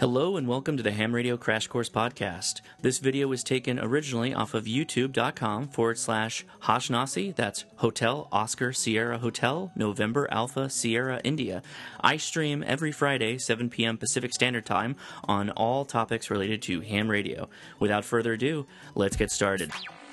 Hello and welcome to the Ham Radio Crash Course Podcast. This video was taken originally off of youtube.com/Hashnasi, that's Hotel Oscar Sierra Hotel, November Alpha Sierra India. I stream every Friday, 7 p.m. Pacific Standard Time, on all topics related to ham radio. Without further ado, let's get started.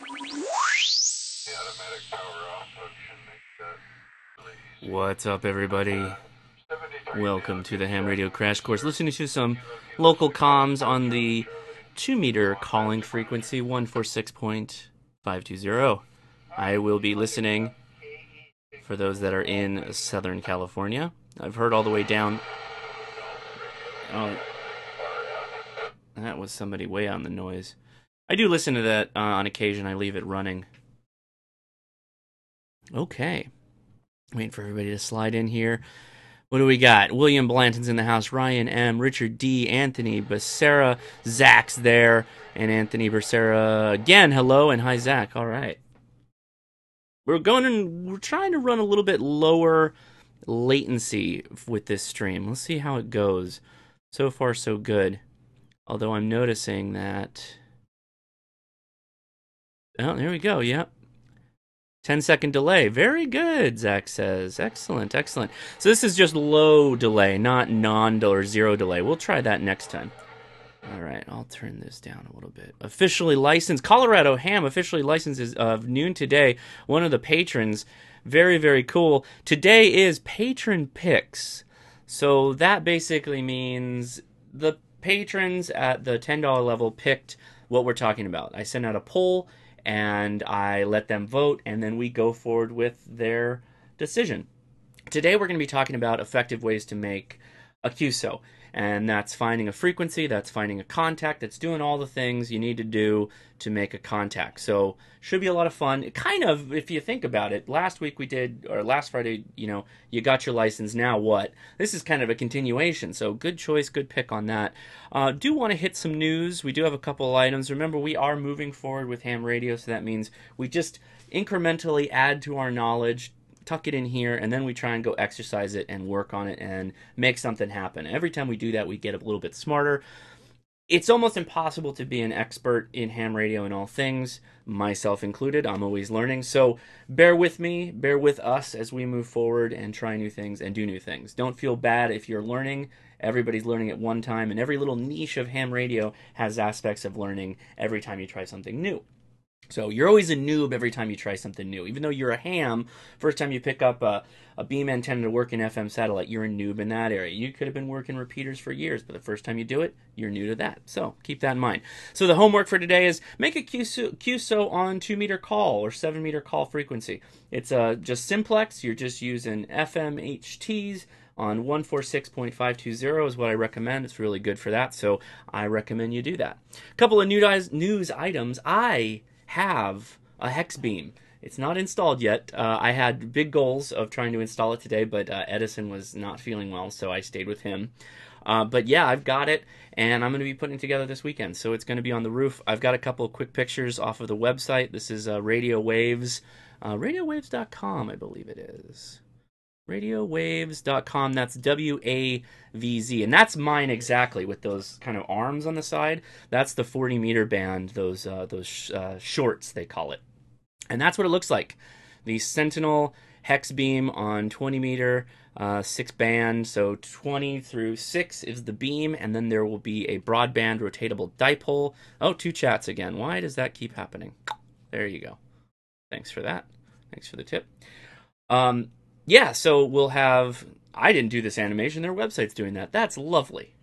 What's up, everybody? Welcome to the Ham Radio Crash Course. Listening to some local comms on the 2-meter calling frequency, 146.520. I will be listening for those that are in Southern California. I've heard all the way down. Oh, that was somebody way on the noise. I do listen to that on occasion. I leave it running. Okay. Waiting for everybody to slide in here. What do we got? William Blanton's in the house. Ryan M. Richard D. Anthony Becerra. Zach's there. And Anthony Becerra again. Hello and hi, Zach. All right. We're trying to run a little bit lower latency with this stream. Let's see how it goes. So far, so good. Although I'm noticing that... Oh, there we go. Yep. 10-second delay. Very good, Zach says. Excellent, excellent. So this is just low delay, not or zero delay. We'll try that next time. All right, I'll turn this down a little bit. Officially licensed. Colorado Ham officially licensed as of noon today. One of the patrons. Very, very cool. Today is Patron Picks. So that basically means the patrons at the $10 level picked what we're talking about. I sent out a poll and I let them vote, and then we go forward with their decision. Today we're going to be talking about effective ways to make a QSO, and that's finding a frequency, that's finding a contact, that's doing all the things you need to do to make a contact. So should be a lot of fun. Kind of, if you think about it, last Friday, you got your license, now what? This is kind of a continuation, so good choice, good pick on that. Do want to hit some news. We do have a couple of items. Remember, we are moving forward with ham radio, so that means we just incrementally add to our knowledge, tuck it in here, and then we try and go exercise it and work on it and make something happen. Every time we do that, we get a little bit smarter. It's almost impossible to be an expert in ham radio in all things, myself included. I'm always learning. So bear with me, bear with us as we move forward and try new things and do new things. Don't feel bad if you're learning. Everybody's learning at one time, and every little niche of ham radio has aspects of learning every time you try something new. So you're always a noob every time you try something new. Even though you're a ham, first time you pick up a beam antenna to work in FM satellite, you're a noob in that area. You could have been working repeaters for years, but the first time you do it, you're new to that. So keep that in mind. So the homework for today is make a QSO on 2-meter call or 7-meter call frequency. It's just simplex. You're just using FMHTs on 146.520 is what I recommend. It's really good for that, so I recommend you do that. A couple of news items. I have a hex beam. It's not installed yet. I had big goals of trying to install it today, but Edison was not feeling well, so I stayed with him. But yeah, I've got it, and I'm going to be putting it together this weekend, so it's going to be on the roof. I've got a couple of quick pictures off of the website. This is Radio Waves, radiowaves.com, I believe it is. RadioWaves.com, that's WAVZ, and that's mine exactly with those kind of arms on the side. That's the 40-meter band, those shorts, they call it. And that's what it looks like. The Sentinel hex beam on 20-meter, 6-band, so 20 through 6 is the beam, and then there will be a broadband rotatable dipole. Oh, 2 chats again. Why does that keep happening? There you go. Thanks for that. Thanks for the tip. Yeah, so we'll have... I didn't do this animation. Their website's doing that. That's lovely.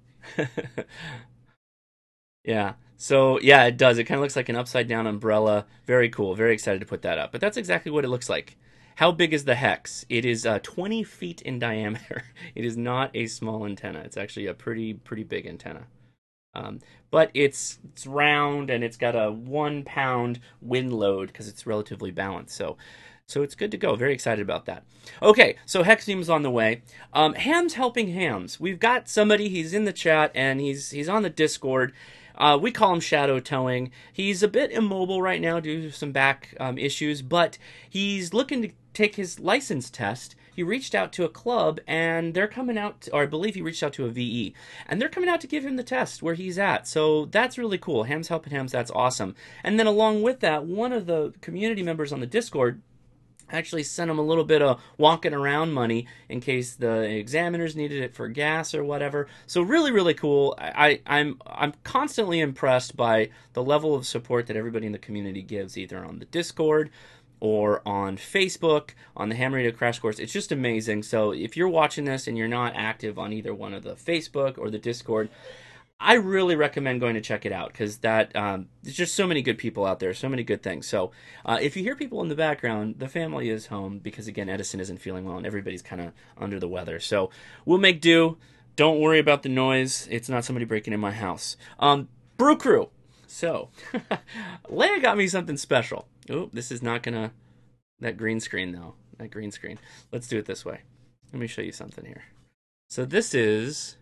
Yeah. So, yeah, it does. It kind of looks like an upside-down umbrella. Very cool. Very excited to put that up. But that's exactly what it looks like. How big is the hex? It is 20 feet in diameter. It is not a small antenna. It's actually a pretty big antenna. But it's round, and it's got a 1-pound wind load because it's relatively balanced. So it's good to go. Very excited about that. Okay, so hex beam is on the way. Hams helping hams. We've got somebody. He's in the chat, and he's on the Discord. We call him Shadow Towing. He's a bit immobile right now due to some back issues, but he's looking to take his license test he reached out to a club, and they're coming out, or I believe he reached out to a VE, and they're coming out to give him the test where he's at. So that's really cool. Hams Helping Hams, that's awesome. And then along with that, one of the community members on the Discord actually sent him a little bit of walking around money in case the examiners needed it for gas or whatever. So really, really cool. I'm constantly impressed by the level of support that everybody in the community gives, either on the Discord or on Facebook, on the Ham Radio Crash Course. It's just amazing. So if you're watching this and you're not active on either one of the Facebook or the Discord, I really recommend going to check it out, because that there's just so many good people out there, so many good things. So if you hear people in the background, the family is home because, again, Edison isn't feeling well and everybody's kind of under the weather. So we'll make do. Don't worry about the noise. It's not somebody breaking in my house. Brew Crew. So Leia got me something special. Oh, this is not going to... That green screen, though. That green screen. Let's do it this way. Let me show you something here. So this is...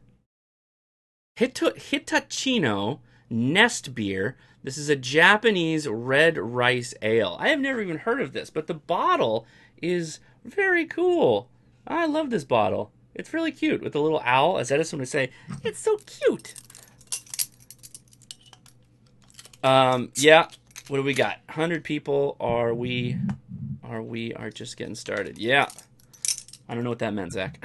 Hitachino Nest Beer. This is a Japanese red rice ale. I have never even heard of this, but the bottle is very cool. I love this bottle. It's really cute with a little owl, as Edison would say. It's so cute. Yeah. What do we got? 100 people. We are just getting started. Yeah. I don't know what that meant, Zach.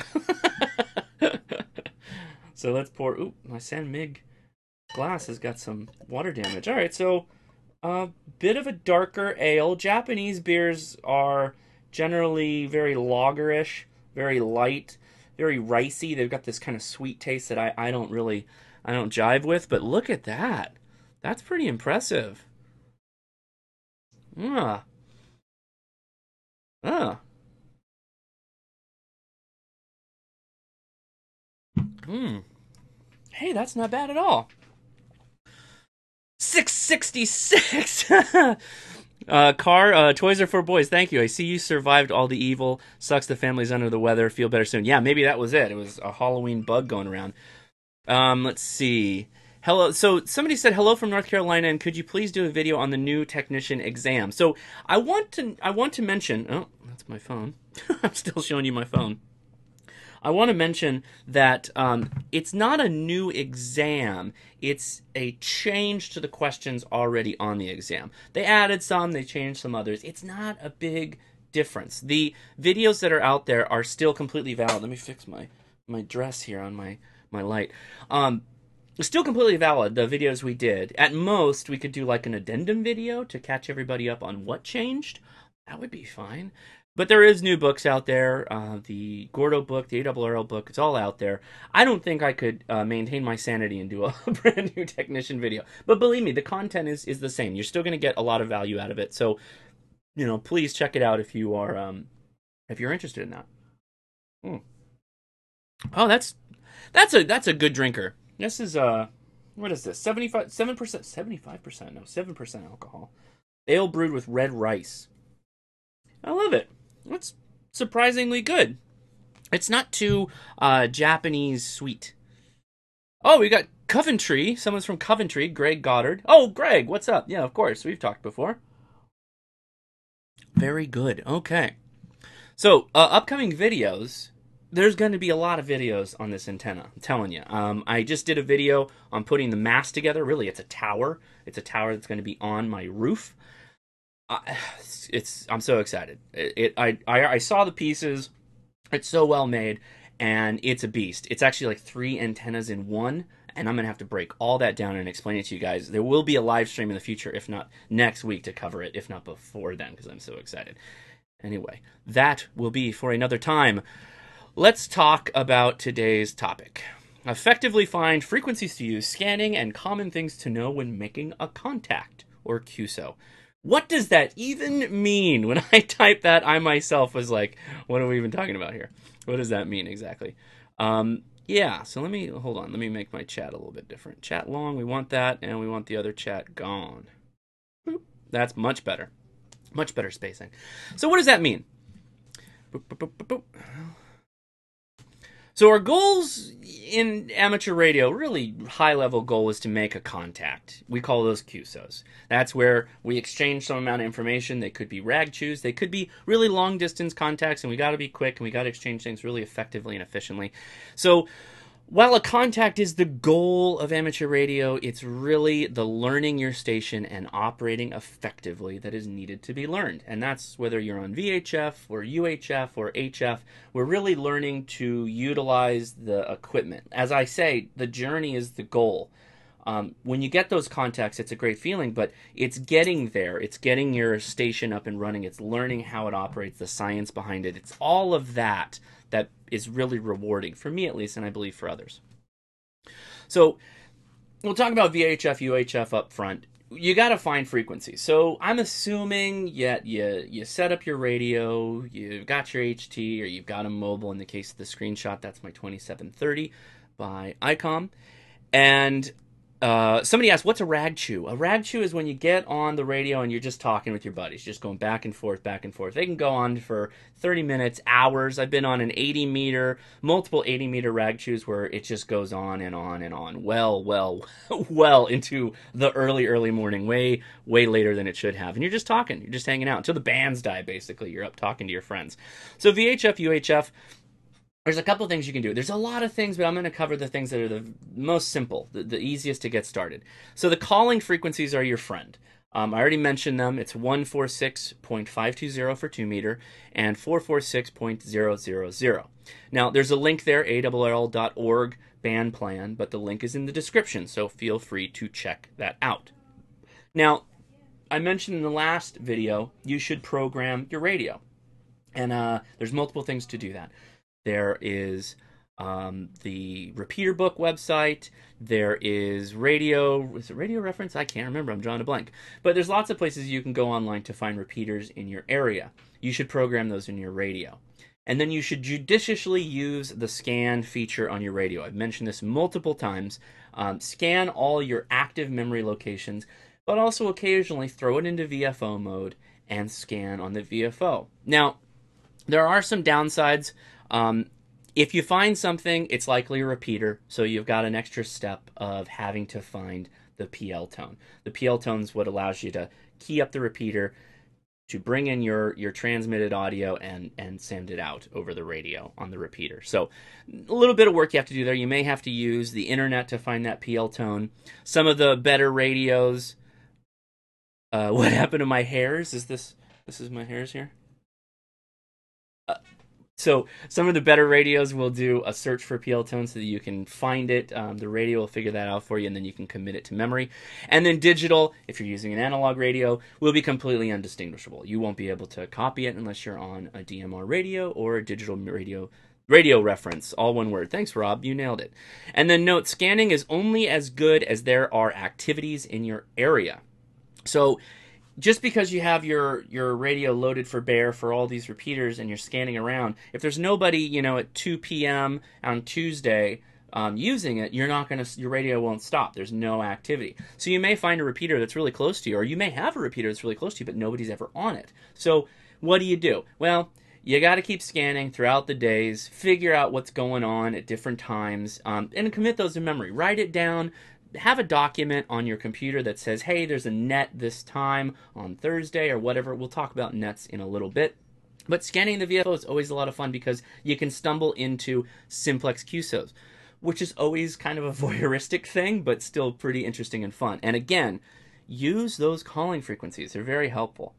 So let's pour... Ooh, my San Mig glass has got some water damage. All right, so a bit of a darker ale. Japanese beers are generally very lagerish, very light, very ricey. They've got this kind of sweet taste that I don't jive with. But look at that. That's pretty impressive. Ah. Ah. Hey, that's not bad at all. 666. Toys are for boys. Thank you. I see you survived all the evil. Sucks the family's under the weather. Feel better soon. Yeah, maybe that was it. It was a Halloween bug going around. Let's see. Hello. So somebody said hello from North Carolina, and could you please do a video on the new technician exam? So I want to mention. Oh, that's my phone. I'm still showing you my phone. I want to mention that it's not a new exam. It's a change to the questions already on the exam. They added some, they changed some others. It's not a big difference. The videos that are out there are still completely valid. Let me fix my dress here on my light. Still completely valid, the videos we did. At most, we could do like an addendum video to catch everybody up on what changed. That would be fine. But there is new books out there. The Gordo book, the ARRL book, it's all out there. I don't think I could maintain my sanity and do a brand new technician video. But believe me, the content is the same. You're still going to get a lot of value out of it. So, please check it out if you are if you're interested in that. Oh, that's a good drinker. This is what is this? 7% alcohol. Ale brewed with red rice. I love it. It's surprisingly good. It's not too Japanese sweet. Oh, we got Coventry. Someone's from Coventry. Greg Goddard. Oh, Greg, what's up? Yeah, of course. We've talked before. Very good. Okay. So, upcoming videos. There's going to be a lot of videos on this antenna. I'm telling you. I just did a video on putting the mast together. Really, it's a tower. It's a tower that's going to be on my roof. I'm so excited. I saw the pieces. It's so well made, and it's a beast. It's actually like 3 antennas in one, and I'm gonna have to break all that down and explain it to you guys. There will be a live stream in the future, if not next week, to cover it, if not before then, because I'm so excited. Anyway, that will be for another time. Let's talk about today's topic. Effectively find frequencies to use, scanning, and common things to know when making a contact, or QSO. What does that even mean? When I typed that, I myself was like, what are we even talking about here? What does that mean exactly? Yeah, so hold on. Let me make my chat a little bit different. Chat long, we want that, and we want the other chat gone. Boop. That's much better. Much better spacing. So what does that mean? Boop, boop, boop, boop, boop. So our goals in amateur radio, really high level goal, is to make a contact. We call those QSOs. That's where we exchange some amount of information. They could be rag chews, they could be really long distance contacts, and we got to be quick and we got to exchange things really effectively and efficiently. So while a contact is the goal of amateur radio, it's really the learning your station and operating effectively that is needed to be learned. And that's whether you're on VHF or UHF or HF. We're really learning to utilize the equipment. As I say, the journey is the goal. When you get those contacts, it's a great feeling, but it's getting there. It's getting your station up and running. It's learning how it operates, the science behind it. It's all of that that is really rewarding, for me at least, and I believe for others. So we'll talk about VHF, UHF up front. You got to find frequencies. So I'm assuming you set up your radio, you've got your HT, or you've got a mobile. In the case of the screenshot, that's my 2730 by ICOM. And somebody asked, what's a rag chew? A rag chew is when you get on the radio and you're just talking with your buddies, just going back and forth, back and forth. They can go on for 30 minutes, hours. I've been on an 80-meter, multiple 80-meter rag chews where it just goes on and on and on. Well into the early morning, way later than it should have. And you're just talking, you're just hanging out until the bands die, basically. You're up talking to your friends. So VHF, UHF, there's a couple things you can do. There's a lot of things, but I'm going to cover the things that are the most simple, the easiest to get started. So the calling frequencies are your friend. I already mentioned them. It's 146.520 for 2 meter and 446.000. Now, there's a link there, ARRL.org band plan, but the link is in the description, so feel free to check that out. Now, I mentioned in the last video, you should program your radio. And there's multiple things to do that. There is the Repeater Book website. There is is it Radio Reference? I can't remember. I'm drawing a blank. But there's lots of places you can go online to find repeaters in your area. You should program those in your radio. And then you should judiciously use the scan feature on your radio. I've mentioned this multiple times. Scan all your active memory locations, but also occasionally throw it into VFO mode and scan on the VFO. Now, there are some downsides. If you find something, it's likely a repeater, so you've got an extra step of having to find the PL tone. The PL tone is what allows you to key up the repeater, to bring in your transmitted audio and send it out over the radio on the repeater. So a little bit of work you have to do there. You may have to use the internet to find that PL tone. Some of the better radios, what happened to my hairs? This is my hairs here? So some of the better radios will do a search for PL tone so that you can find it. The radio will figure that out for you, and then you can commit it to memory. And then digital, if you're using an analog radio, will be completely undistinguishable. You won't be able to copy it unless you're on a DMR radio or a digital radio reference, all one word. Thanks, Rob. You nailed it. And then note, scanning is only as good as there are activities in your area. So just because you have your radio loaded for bear for all these repeaters and you're scanning around, if there's nobody, at 2 p.m. on Tuesday using it, your radio won't stop. There's no activity. So you may find a repeater that's really close to you, or you may have a repeater that's really close to you, but nobody's ever on it. So what do? Well, you got to keep scanning throughout the days, figure out what's going on at different times, and commit those to memory. Write it down. Have a document on your computer that says, hey, there's a net this time on Thursday or whatever. We'll talk about nets in a little bit. But scanning the VFO is always a lot of fun because you can stumble into simplex QSOs, which is always kind of a voyeuristic thing, but still pretty interesting and fun. And again, use those calling frequencies. They're very helpful.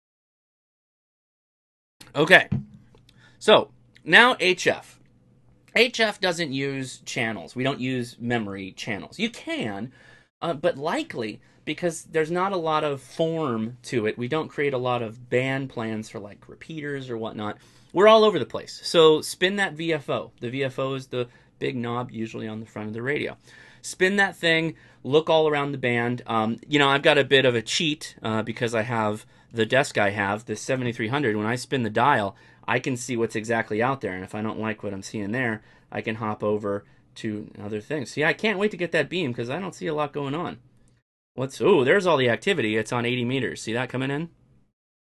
Okay, so now HF. HF doesn't use channels. We don't use memory channels. You can, but likely, because there's not a lot of form to it, we don't create a lot of band plans for like repeaters or whatnot. We're all over the place. So spin that VFO. The VFO is the big knob usually on the front of the radio. Spin that thing, look all around the band. I've got a bit of a cheat because I have the desk I have, the 7300. When I spin the dial, I can see what's exactly out there, and if I don't like what I'm seeing there, I can hop over to other things. See, I can't wait to get that beam because I don't see a lot going on. There's all the activity. It's on 80 meters. See that coming in?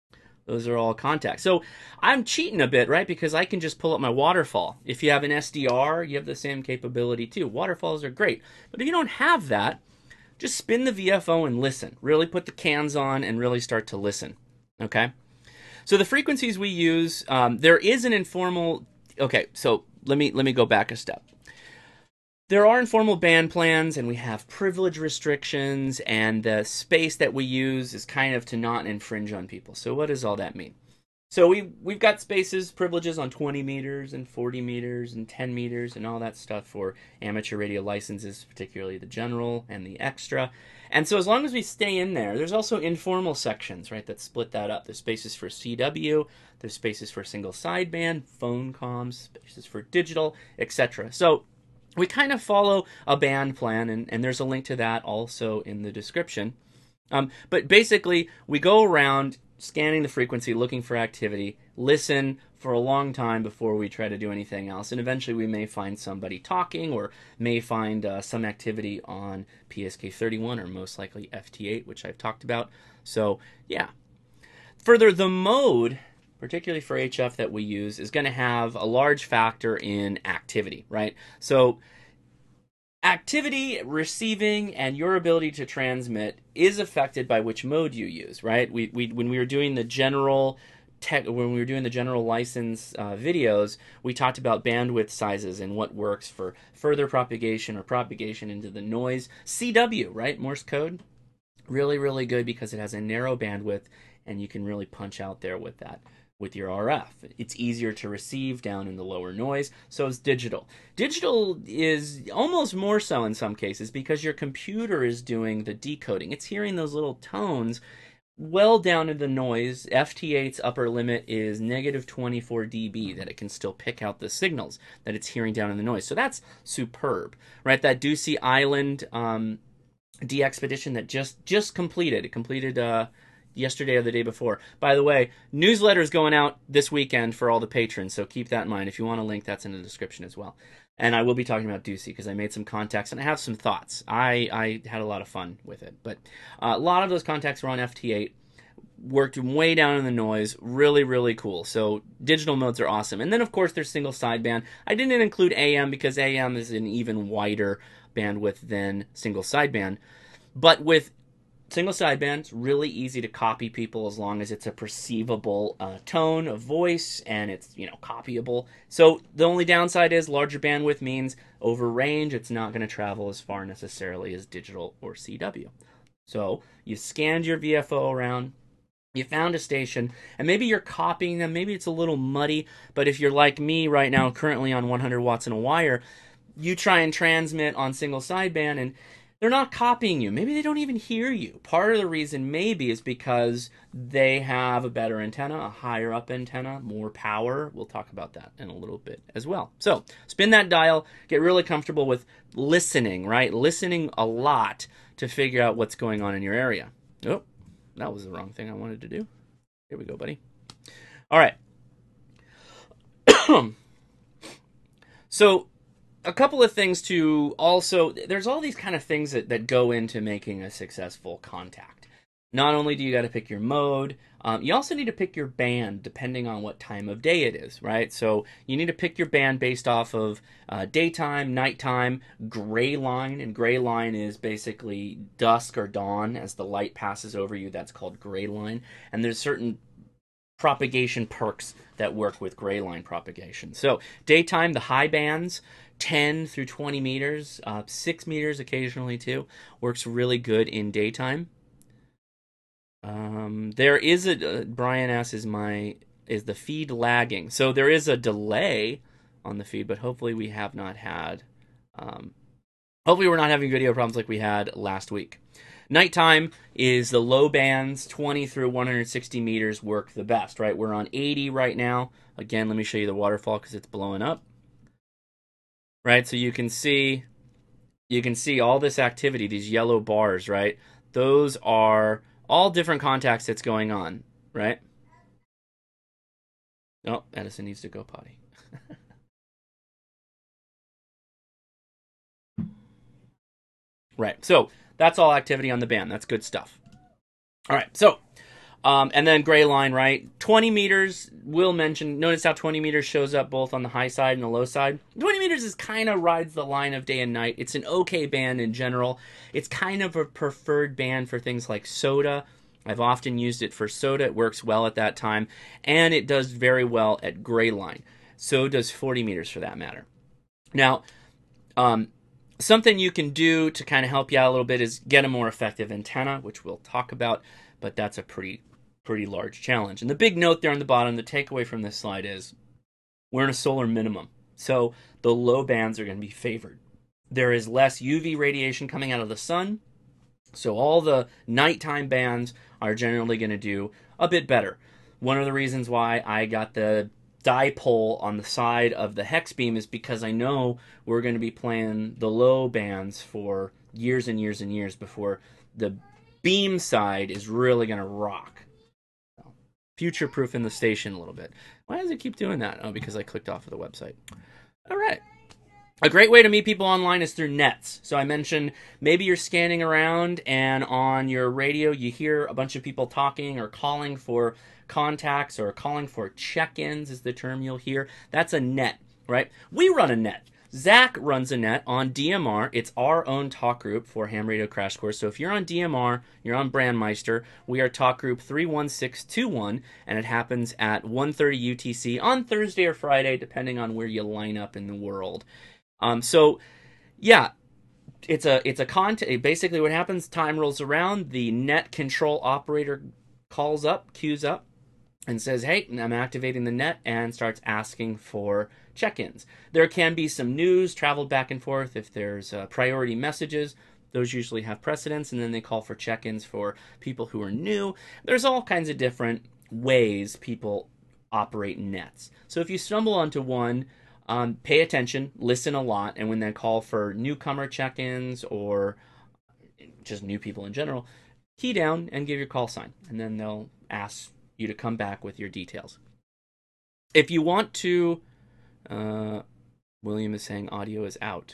Those are all contacts. So I'm cheating a bit, right? Because I can just pull up my waterfall. If you have an SDR, you have the same capability too. Waterfalls are great. But if you don't have that, just spin the VFO and listen. Really put the cans on and really start to listen. Okay? So the frequencies we use, there is an informal... Okay, so let me go back a step. There are informal band plans, and we have privilege restrictions, and the space that we use is kind of to not infringe on people. So what does all that mean? So we've got spaces, privileges on 20 meters and 40 meters and 10 meters and all that stuff for amateur radio licenses, particularly the general and the extra. And so as long as we stay in there, there's also informal sections, right, that split that up. There's spaces for CW, there's spaces for single sideband, phone comms, spaces for digital, etc. So we kind of follow a band plan, and there's a link to that also in the description. But basically, we go around scanning the frequency, looking for activity, listen for a long time before we try to do anything else, and eventually we may find somebody talking or may find some activity on PSK31 or most likely FT8, which I've talked about. So, yeah. Further, the mode, particularly for HF that we use, is going to have a large factor in activity, right? So activity, receiving, and your ability to transmit is affected by which mode you use, right? When we were doing the general license videos, we talked about bandwidth sizes and what works for further propagation or propagation into the noise. CW, right? Morse code, really, really good because it has a narrow bandwidth and you can really punch out there with that. With your RF, it's easier to receive down in the lower noise, so is digital. Digital is almost more so in some cases because your computer is doing the decoding. It's hearing those little tones well down in the noise. FT8's upper limit is negative 24 dB, that it can still pick out the signals that it's hearing down in the noise. So that's superb, right? That Ducie Island de-expedition that just completed. It completed yesterday or the day before. By the way, newsletter is going out this weekend for all the patrons, so keep that in mind. If you want a link, that's in the description as well. And I will be talking about Ducie because I made some contacts and I have some thoughts. I had a lot of fun with it, but a lot of those contacts were on FT8. Worked way down in the noise. Really, really cool. So digital modes are awesome. And then, of course, there's single sideband. I didn't include AM because AM is an even wider bandwidth than single sideband. But with single sideband, it's really easy to copy people as long as it's a perceivable tone of voice and it's, copyable. So the only downside is larger bandwidth means over range, it's not going to travel as far necessarily as digital or CW. So you scanned your VFO around, you found a station, and maybe you're copying them. Maybe it's a little muddy, but if you're like me right now, currently on 100 watts in a wire, you try and transmit on single sideband and they're not copying you. Maybe they don't even hear you. Part of the reason maybe is because they have a better antenna, a higher up antenna, more power. We'll talk about that in a little bit as well. So spin that dial, get really comfortable with listening, right? Listening a lot to figure out what's going on in your area. Oh, that was the wrong thing I wanted to do. Here we go, buddy. All right. So a couple of things to also, there's all these kind of things that go into making a successful contact. Not only do you got to pick your mode, you also need to pick your band depending on what time of day it is, right? So you need to pick your band based off of daytime, nighttime, gray line, and gray line is basically dusk or dawn as the light passes over you. That's called gray line. And there's certain propagation perks that work with gray line propagation. So daytime, the high bands, 10 through 20 meters, 6 meters occasionally too, works really good in daytime. There is a Brian asks, is the feed lagging? So there is a delay on the feed, but hopefully we have not had hopefully we're not having video problems like we had last week. Nighttime is the low bands, 20 through 160 meters work the best, right? We're on 80 right now. Again, let me show you the waterfall because it's blowing up. Right, so you can see all this activity, these yellow bars, right? Those are all different contacts that's going on, right? Oh, Edison needs to go potty. Right, so that's all activity on the band. That's good stuff. All right, so And then gray line, right? 20 meters, we'll mention, notice how 20 meters shows up both on the high side and the low side. 20 meters is kind of rides the line of day and night. It's an okay band in general. It's kind of a preferred band for things like soda. I've often used it for soda. It works well at that time. And it does very well at gray line. So does 40 meters for that matter. Now, something you can do to kind of help you out a little bit is get a more effective antenna, which we'll talk about. But that's a pretty large challenge. And the big note there on the bottom, the takeaway from this slide is we're in a solar minimum. So the low bands are going to be favored. There is less UV radiation coming out of the sun. So all the nighttime bands are generally going to do a bit better. One of the reasons why I got the dipole on the side of the hex beam is because I know we're going to be playing the low bands for years and years and years before the beam side is really going to rock. Future-proof in the station a little bit. Why does it keep doing that? Oh, because I clicked off of the website. All right. A great way to meet people online is through nets. So I mentioned maybe you're scanning around and on your radio you hear a bunch of people talking or calling for contacts or calling for check-ins is the term you'll hear. That's a net, right? We run a net. Zach runs a net on DMR. It's our own talk group for Ham Radio Crash Course. So if you're on DMR, you're on Brandmeister, we are talk group 31621, and it happens at 1:30 UTC on Thursday or Friday, depending on where you line up in the world. So, yeah, it's a content. Basically, what happens? Time rolls around. The net control operator calls up, queues up, and says, "Hey, I'm activating the net," and starts asking for check-ins. There can be some news traveled back and forth if there's priority messages. Those usually have precedence, and then they call for check-ins for people who are new. There's all kinds of different ways people operate nets. So if you stumble onto one, pay attention, listen a lot, and when they call for newcomer check-ins or just new people in general, key down and give your call sign, and then they'll ask you to come back with your details. If you want to, William is saying audio is out.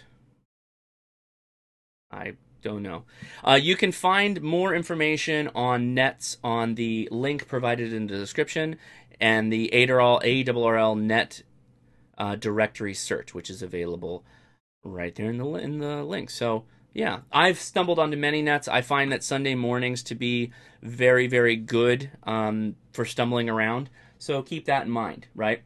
I don't know. You can find more information on nets on the link provided in the description and the ARRL net directory search, which is available right there in the link. So yeah, I've stumbled onto many nets. I find that Sunday mornings to be very, very good for stumbling around. So keep that in mind, right?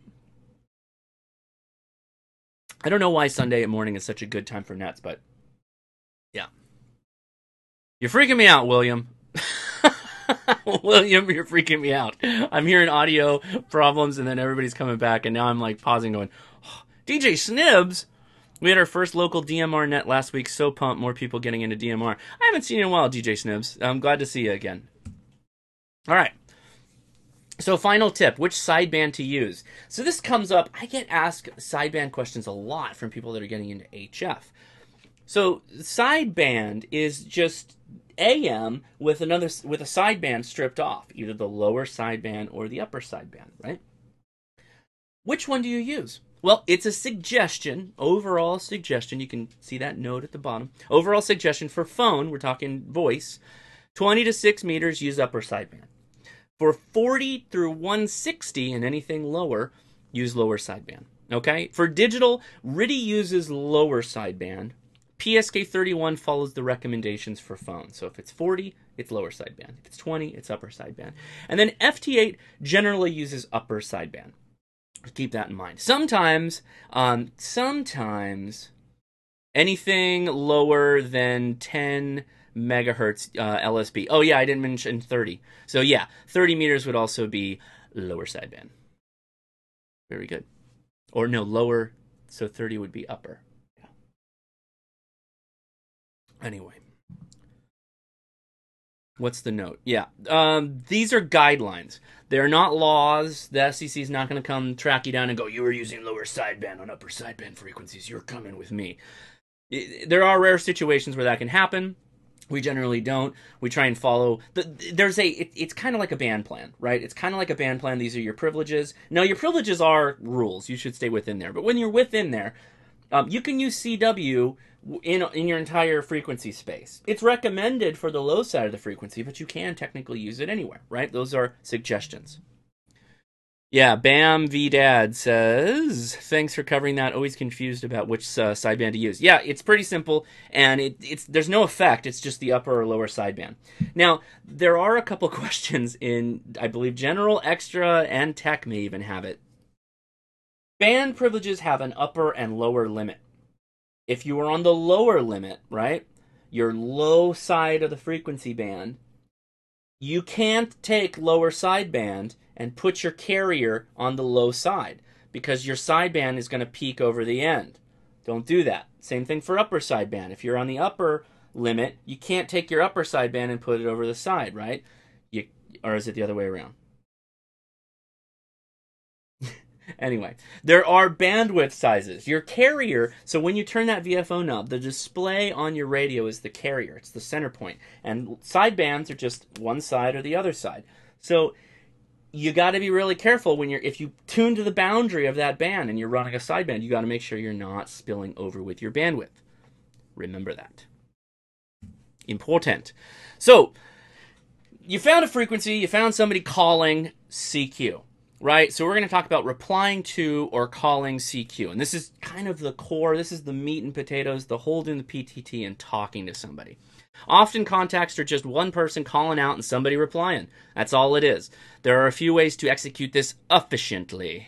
I don't know why Sunday morning is such a good time for nets, but yeah. You're freaking me out, William. William, you're freaking me out. I'm hearing audio problems, and then everybody's coming back, and now I'm like pausing going, oh, DJ Snibs? We had our first local DMR net last week. So pumped, more people getting into DMR. I haven't seen you in a while, DJ Snibs. I'm glad to see you again. All right. So final tip, which sideband to use? So this comes up, I get asked sideband questions a lot from people that are getting into HF. So sideband is just AM with a sideband stripped off, either the lower sideband or the upper sideband, right? Which one do you use? Well, it's a suggestion, overall suggestion. You can see that note at the bottom. Overall suggestion for phone, we're talking voice, 20 to 6 meters, use upper sideband. For 40 through 160 and anything lower, use lower sideband. Okay? For digital, RTTY uses lower sideband. PSK31 follows the recommendations for phone. So if it's 40, it's lower sideband. If it's 20, it's upper sideband. And then FT8 generally uses upper sideband. Keep that in mind. Sometimes anything lower than 10 megahertz LSB. Oh yeah, I didn't mention 30. So yeah, 30 meters would also be lower sideband. Very good. Or no, lower, so 30 would be upper. Yeah. Anyway. What's the note? Yeah. These are guidelines. They're not laws. The FCC is not going to come track you down and go, you were using lower sideband on upper sideband frequencies. You're coming with me. There are rare situations where that can happen. We generally don't. We try and follow. It's kind of like a band plan, right? It's kind of like a band plan. These are your privileges. Now, your privileges are rules. You should stay within there. But when you're within there, you can use CW in your entire frequency space. It's recommended for the low side of the frequency, but you can technically use it anywhere, right? Those are suggestions. Yeah, Bam V Dad says, thanks for covering that. Always confused about which sideband to use. Yeah, it's pretty simple, and it's there's no effect. It's just the upper or lower sideband. Now, there are a couple questions in, I believe, General, Extra, and Tech may even have it. Band privileges have an upper and lower limit. If you are on the lower limit, right, your low side of the frequency band, you can't take lower sideband and put your carrier on the low side because your sideband is going to peak over the end. Don't do that. Same thing for upper sideband. If you're on the upper limit, you can't take your upper sideband and put it over the side, right? Or is it the other way around? Anyway, there are bandwidth sizes. Your carrier, so when you turn that VFO knob, the display on your radio is the carrier. It's the center point. And sidebands are just one side or the other side. So you got to be really careful when if you tune to the boundary of that band and you're running a sideband, you got to make sure you're not spilling over with your bandwidth. Remember that. Important. So you found a frequency, you found somebody calling CQ. Right, so we're going to talk about replying to or calling CQ. And this is kind of the core, this is the meat and potatoes, the holding the PTT and talking to somebody. Often contacts are just one person calling out and somebody replying. That's all it is. There are a few ways to execute this efficiently.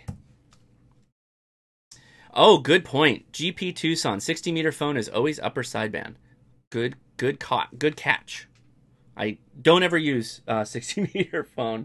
Oh, good point. GP Tucson, 60-meter phone is always upper sideband. Good catch. I don't ever use 60-meter phone.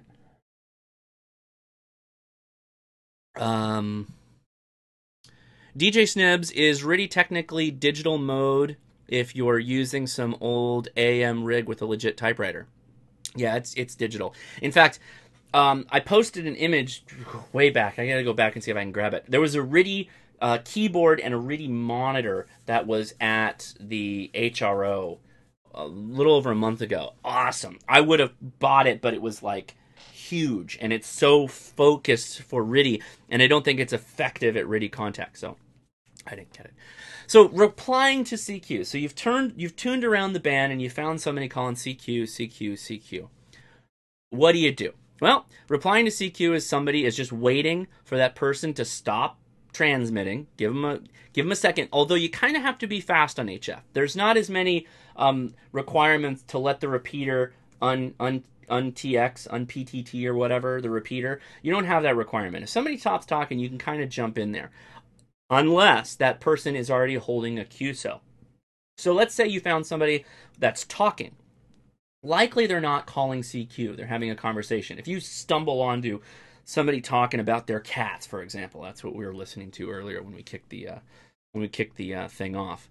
DJ Snibs, is RTTY technically digital mode if you're using some old AM rig with a legit typewriter? Yeah, it's digital. In fact, I posted an image way back. I gotta go back and see if I can grab it. There was a RTTY keyboard and a RTTY monitor that was at the HRO a little over a month ago. Awesome. I would have bought it, but it was like huge, and it's so focused for RTTY, and I don't think it's effective at RTTY contact, so I didn't get it. So replying to CQ. So you've tuned around the band, and you found somebody calling CQ, CQ, CQ. What do you do? Well, replying to CQ is somebody is just waiting for that person to stop transmitting. Give them a second. Although you kind of have to be fast on HF. There's not as many requirements to let the repeater un-TX, un-PTT or whatever, the repeater. You don't have that requirement. If somebody stops talking, you can kind of jump in there. Unless that person is already holding a QSO. So let's say you found somebody that's talking. Likely they're not calling CQ. They're having a conversation. If you stumble onto somebody talking about their cats, for example, that's what we were listening to earlier when we kicked the thing off.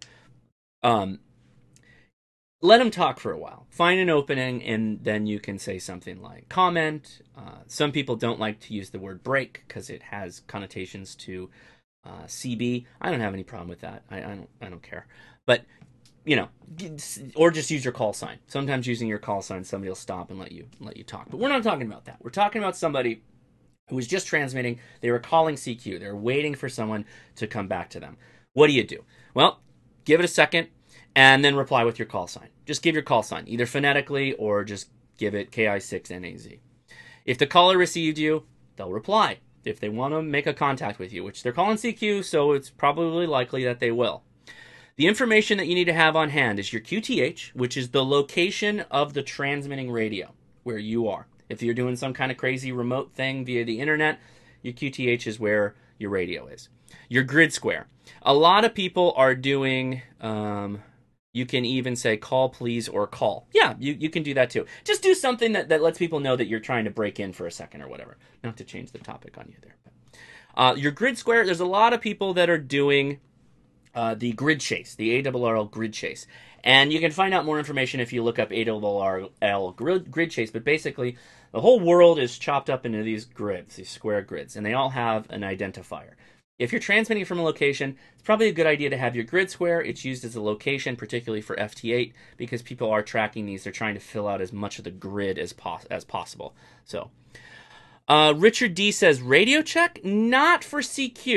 Let them talk for a while. Find an opening, and then you can say something like comment. Some people don't like to use the word break because it has connotations to CB. I don't have any problem with that. I don't care. But or just use your call sign. Sometimes using your call sign, somebody will stop and let you talk. But we're not talking about that. We're talking about somebody who was just transmitting. They were calling CQ. They were waiting for someone to come back to them. What do you do? Well, give it a second and then reply with your call sign. Just give your call sign, either phonetically or just give it KI6NAZ. If the caller received you, they'll reply. If they want to make a contact with you, which they're calling CQ, so it's probably likely that they will. The information that you need to have on hand is your QTH, which is the location of the transmitting radio where you are. If you're doing some kind of crazy remote thing via the internet, your QTH is where your radio is. Your grid square. A lot of people are doing, you can even say call please or call. Yeah, you can do that too. Just do something that lets people know that you're trying to break in for a second or whatever. Not to change the topic on you there. But, your grid square, there's a lot of people that are doing the grid chase, the ARRL grid chase. And you can find out more information if you look up ARRL grid chase. But basically, the whole world is chopped up into these grids, these square grids, and they all have an identifier. If you're transmitting from a location, it's probably a good idea to have your grid square. It's used as a location, particularly for FT8, because people are tracking these. They're trying to fill out as much of the grid as possible. So, Richard D says, radio check? Not for CQ.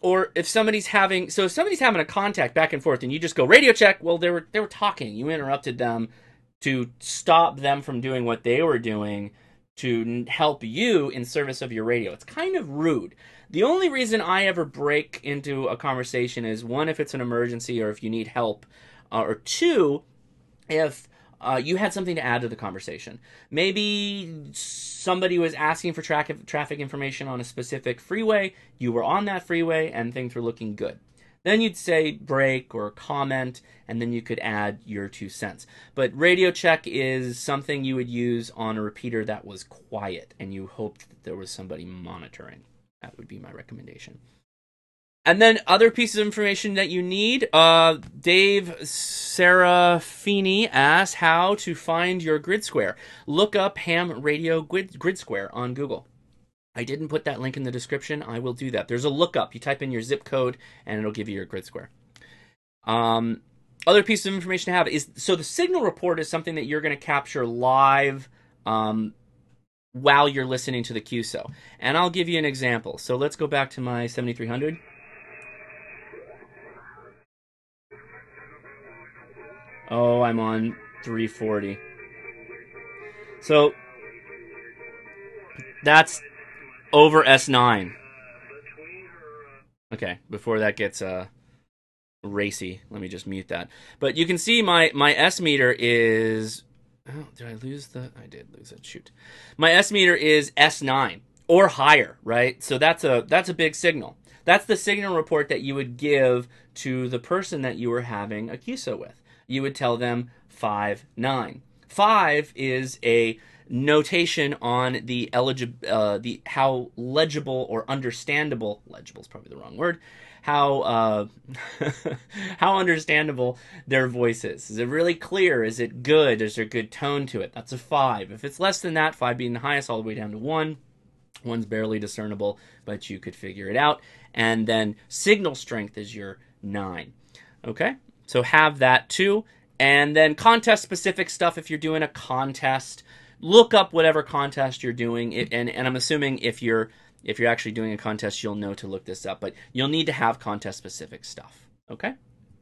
or if somebody's having a contact back and forth and you just go radio check, well, they were talking. You interrupted them to stop them from doing what they were doing to help you in service of your radio. It's kind of rude. The only reason I ever break into a conversation is, one, if it's an emergency or if you need help, or two, if you had something to add to the conversation. Maybe somebody was asking for traffic information on a specific freeway. You were on that freeway and things were looking good. Then you'd say break or comment, and then you could add your 2 cents. But radio check is something you would use on a repeater that was quiet, and you hoped that there was somebody monitoring. That would be my recommendation. And then other pieces of information that you need. Dave Serafini asks how to find your grid square. Look up ham radio grid square on Google. I didn't put that link in the description. I will do that. There's a lookup. You type in your zip code, and it'll give you your grid square. Other piece of information to have is, so the signal report is something that you're going to capture live while you're listening to the QSO. And I'll give you an example. So let's go back to my 7300. Oh, I'm on 340. So that's over S9. Okay, before that gets racy, let me just mute that. But you can see my S meter is... Oh, did I lose the... I did lose it, shoot. My S meter is S9 or higher, right? So that's a big signal. That's the signal report that you would give to the person that you were having a QSO with. You would tell them 5-9. 5 is a notation on the how legible or understandable, legible is probably the wrong word, how how understandable their voice is. Is it really clear? Is it good? Is there good tone to it? That's a 5. If it's less than that, 5 being the highest, all the way down to 1. 1's barely discernible, but you could figure it out. And then signal strength is your 9. Okay? So have that too. And then contest-specific stuff, if you're doing a contest, look up whatever contest you're doing. And I'm assuming if you're actually doing a contest, you'll know to look this up. But you'll need to have contest-specific stuff. Okay?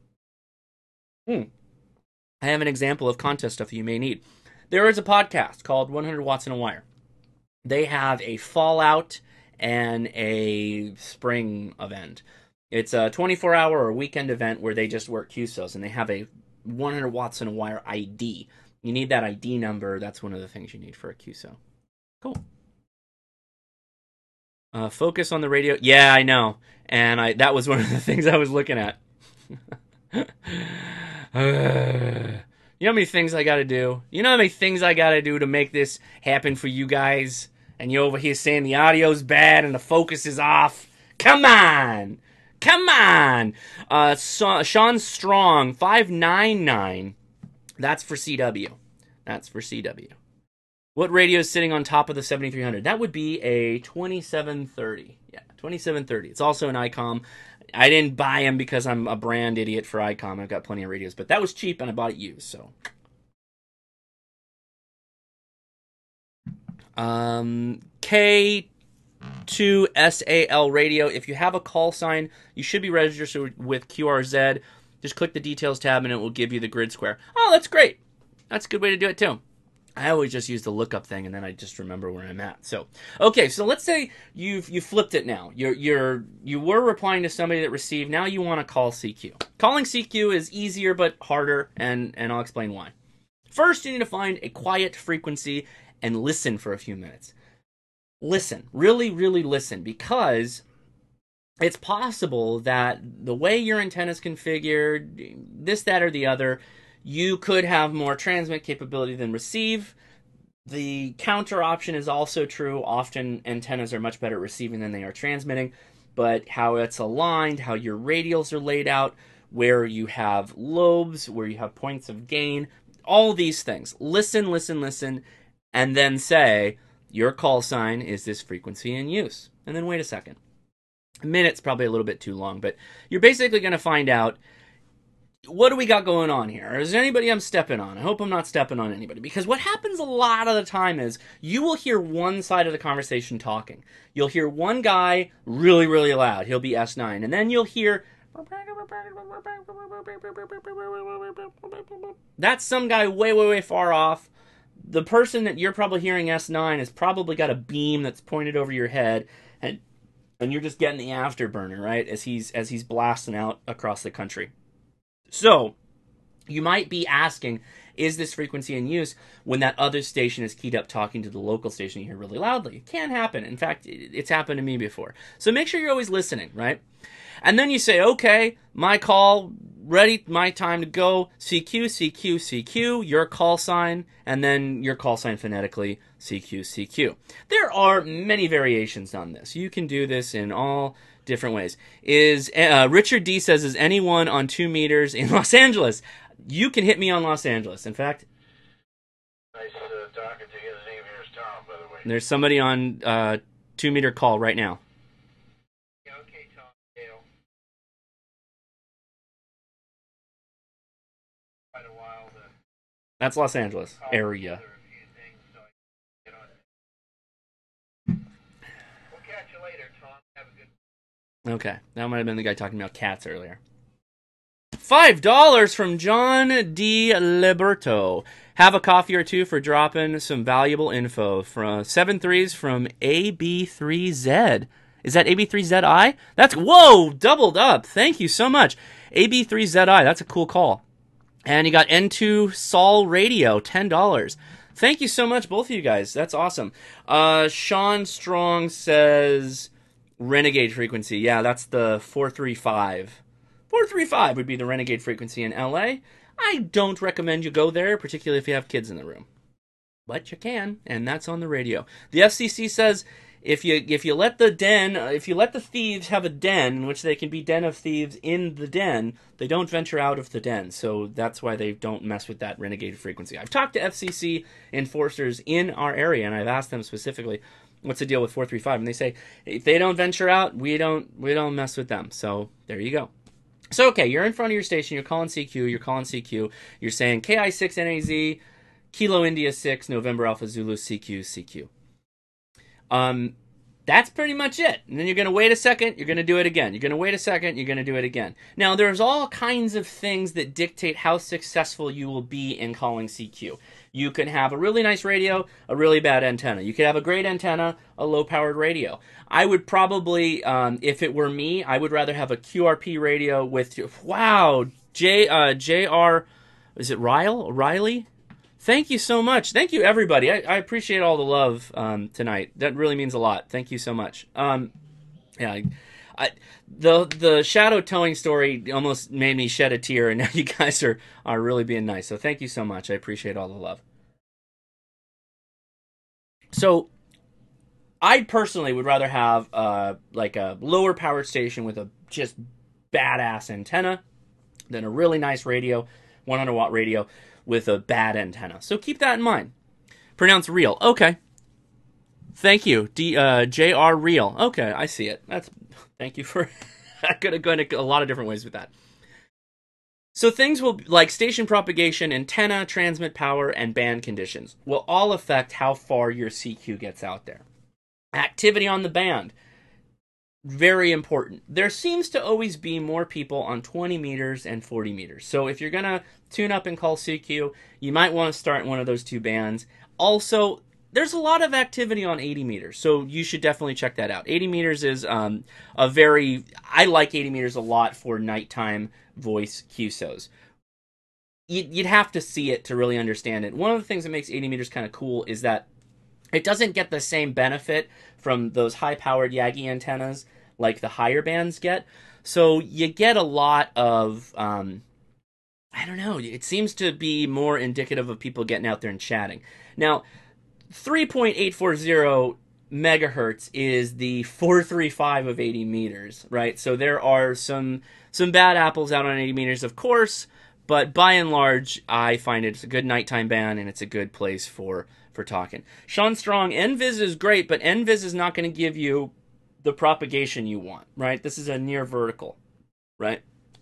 I have an example of contest stuff that you may need. There is a podcast called 100 Watts in a Wire. They have a Fallout and a spring event. It's a 24-hour or weekend event where they just work QSOs, and they have a 100 Watts in a Wire ID. You need that ID number. That's one of the things you need for a QSO. Cool. Focus on the radio. Yeah, I know. And that was one of the things I was looking at. You know how many things I got to do? You know how many things I got to do to make this happen for you guys? And you're over here saying the audio's bad and the focus is off. Come on! Come on! Sean Strong, 599. That's for CW. That's for CW. What radio is sitting on top of the 7300? That would be a 2730. Yeah, 2730. It's also an ICOM. I didn't buy them because I'm a brand idiot for ICOM. I've got plenty of radios, but that was cheap and I bought it used, so. K2SAL radio. If you have a call sign, you should be registered with QRZ. Just click the details tab and it will give you the grid square. Oh, that's great. That's a good way to do it too. I always just use the lookup thing and then I just remember where I'm at. So, okay, so let's say you flipped it now. You were replying to somebody that received. Now you want to call CQ. Calling CQ is easier but harder, and I'll explain why. First, you need to find a quiet frequency and listen for a few minutes. Listen, really, really listen, because it's possible that the way your antenna is configured, this, that, or the other, you could have more transmit capability than receive. The counter option is also true. Often antennas are much better at receiving than they are transmitting, but how it's aligned, how your radials are laid out, where you have lobes, where you have points of gain, all these things. Listen, listen, listen, and then say, your call sign is this frequency in use. And then wait a second. A minute's probably a little bit too long, but you're basically going to find out, what do we got going on here? Is there anybody I'm stepping on? I hope I'm not stepping on anybody. Because what happens a lot of the time is you will hear one side of the conversation talking. You'll hear one guy really, really loud. He'll be S9. And then you'll hear... That's some guy way, way, way far off. The person that you're probably hearing S9 has probably got a beam that's pointed over your head. And you're just getting the afterburner, right? As he's blasting out across the country. So, you might be asking, is this frequency in use when that other station is keyed up talking to the local station you hear really loudly? It can happen. In fact, it's happened to me before. So make sure you're always listening, right? And then you say, okay, my call, ready, my time to go, CQ, CQ, CQ, your call sign, and then your call sign phonetically, CQ, CQ. There are many variations on this. You can do this in all different ways. Richard D says, is anyone on 2 meters in Los Angeles? You can hit me on Los Angeles. In fact, nice talking to you. His name here is Tom, by the way. There's somebody on 2 meter call right now. Yeah, okay, Tom. Dale. Quite a while to That's Los Angeles area. We'll catch you later, Tom. Have a good. Okay, that might have been the guy talking about cats earlier. $5 from John D. Liberto. Have a coffee or two for dropping some valuable info. From 7-3s from AB3Z. Is that AB3ZI? That's, whoa, doubled up. Thank you so much. AB3ZI, that's a cool call. And you got N2 Sol Radio, $10. Thank you so much, both of you guys. That's awesome. Sean Strong says Renegade frequency. Yeah, that's the 435. 435 would be the Renegade frequency in LA. I don't recommend you go there, particularly if you have kids in the room. But you can, and that's on the radio. The FCC says if you let the thieves have a den in which they can be den of thieves in the den, they don't venture out of the den. So that's why they don't mess with that Renegade frequency. I've talked to FCC enforcers in our area, and I've asked them specifically, what's the deal with 435? And they say, if they don't venture out, we don't mess with them. So there you go. So, okay, you're in front of your station, you're calling CQ, you're saying KI6NAZ, Kilo India 6, November Alpha Zulu, CQ. That's pretty much it. And then you're going to wait a second, you're going to do it again. You're going to wait a second, you're going to do it again. Now, there's all kinds of things that dictate how successful you will be in calling CQ. You can have a really nice radio, a really bad antenna. You could have a great antenna, a low-powered radio. I would probably, if it were me, I would rather have a QRP radio with, wow, JR, is it Riley? Thank you so much. Thank you, everybody. I appreciate all the love tonight. That really means a lot. Thank you so much. Yeah, the shadow towing story almost made me shed a tear, and now you guys are really being nice. So thank you so much. I appreciate all the love. So I personally would rather have like a lower powered station with a just badass antenna than a really nice radio, 100 watt radio with a bad antenna. So keep that in mind. Pronounce real. Okay. Thank you. JR Real. Okay, I see it. Thank you for... I could have gone a lot of different ways with that. So things will, like station propagation, antenna, transmit power, and band conditions, will all affect how far your CQ gets out there. Activity on the band. Very important. There seems to always be more people on 20 meters and 40 meters. So if you're going to tune up and call CQ, you might want to start in one of those two bands. Also, there's a lot of activity on 80 meters, so you should definitely check that out. 80 meters is I like 80 meters a lot for nighttime voice QSOs. You'd have to see it to really understand it. One of the things that makes 80 meters kind of cool is that it doesn't get the same benefit from those high-powered Yagi antennas like the higher bands get. So you get a lot of, I don't know, it seems to be more indicative of people getting out there and chatting. Now, 3.840 megahertz is the 435 of 80 meters, right? So there are some bad apples out on 80 meters, of course, but by and large, I find it's a good nighttime band and it's a good place for talking. Sean Strong, NVIS is great, but NVIS is not going to give you the propagation you want, right? This is a near vertical, right?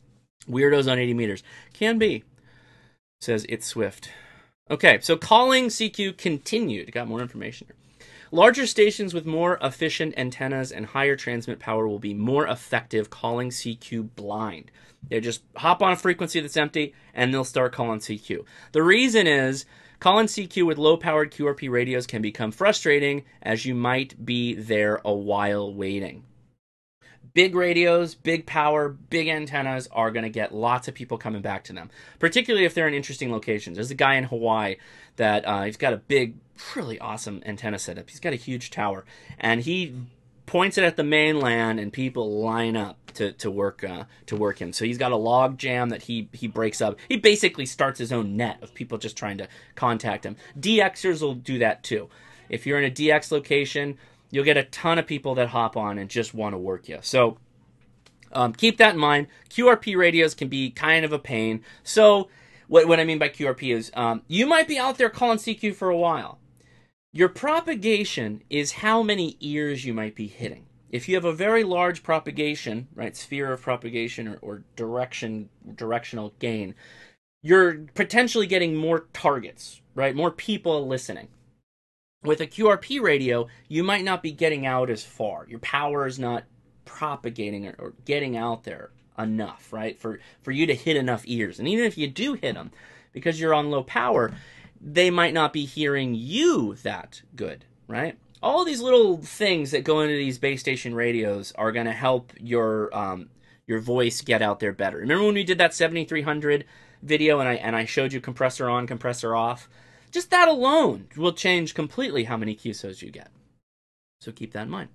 Weirdos on 80 meters. Can be. Says It's Swift. Okay, so calling CQ continued. Got more information here. Larger stations with more efficient antennas and higher transmit power will be more effective calling CQ blind. They just hop on a frequency that's empty and they'll start calling CQ. The reason is calling CQ with low-powered QRP radios can become frustrating as you might be there a while waiting. Big radios, big power, big antennas are going to get lots of people coming back to them, particularly if they're in interesting locations. There's a guy in Hawaii that he's got a big, really awesome antenna setup. He's got a huge tower, and he points it at the mainland, and people line up to work him. So he's got a log jam that he breaks up. He basically starts his own net of people just trying to contact him. DXers will do that too. If you're in a DX location, you'll get a ton of people that hop on and just want to work you. So keep that in mind. QRP radios can be kind of a pain. So what I mean by QRP is you might be out there calling CQ for a while. Your propagation is how many ears you might be hitting. If you have a very large propagation, right, sphere of propagation or directional gain, you're potentially getting more targets, right, more people listening. With a QRP radio, you might not be getting out as far. Your power is not propagating or getting out there enough, right, for you to hit enough ears. And even if you do hit them, because you're on low power, they might not be hearing you that good, right? All these little things that go into these base station radios are going to help your voice get out there better. Remember when we did that 7300 video and I showed you compressor on, compressor off? Just that alone will change completely how many QSOs you get. So keep that in mind.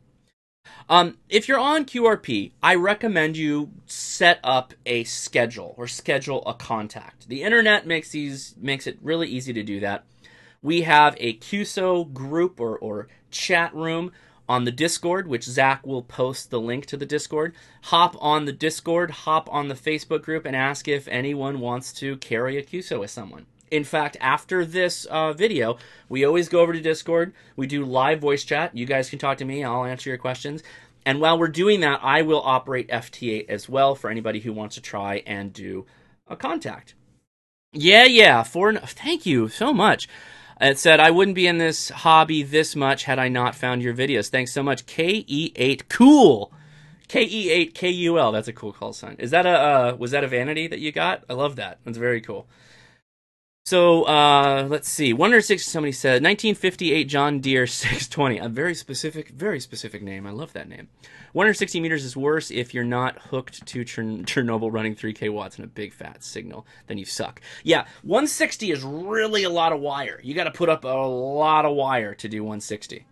If you're on QRP, I recommend you set up a schedule or schedule a contact. The internet makes it really easy to do that. We have a QSO group or chat room on the Discord, which Zach will post the link to the Discord. Hop on the Discord, hop on the Facebook group, and ask if anyone wants to carry a QSO with someone. In fact, after this video, we always go over to Discord. We do live voice chat. You guys can talk to me. I'll answer your questions. And while we're doing that, I will operate FT8 as well for anybody who wants to try and do a contact. Yeah. Thank you so much. It said, I wouldn't be in this hobby this much had I not found your videos. Thanks so much. KE8 Cool. KE8 KUL. That's a cool call sign. Is that was that a vanity that you got? I love that. That's very cool. So, let's see. 160, somebody said, 1958 John Deere 620. A very specific name. I love that name. 160 meters is worse if you're not hooked to Chernobyl running 3K watts and a big fat signal. Then you suck. Yeah, 160 is really a lot of wire. You got to put up a lot of wire to do 160.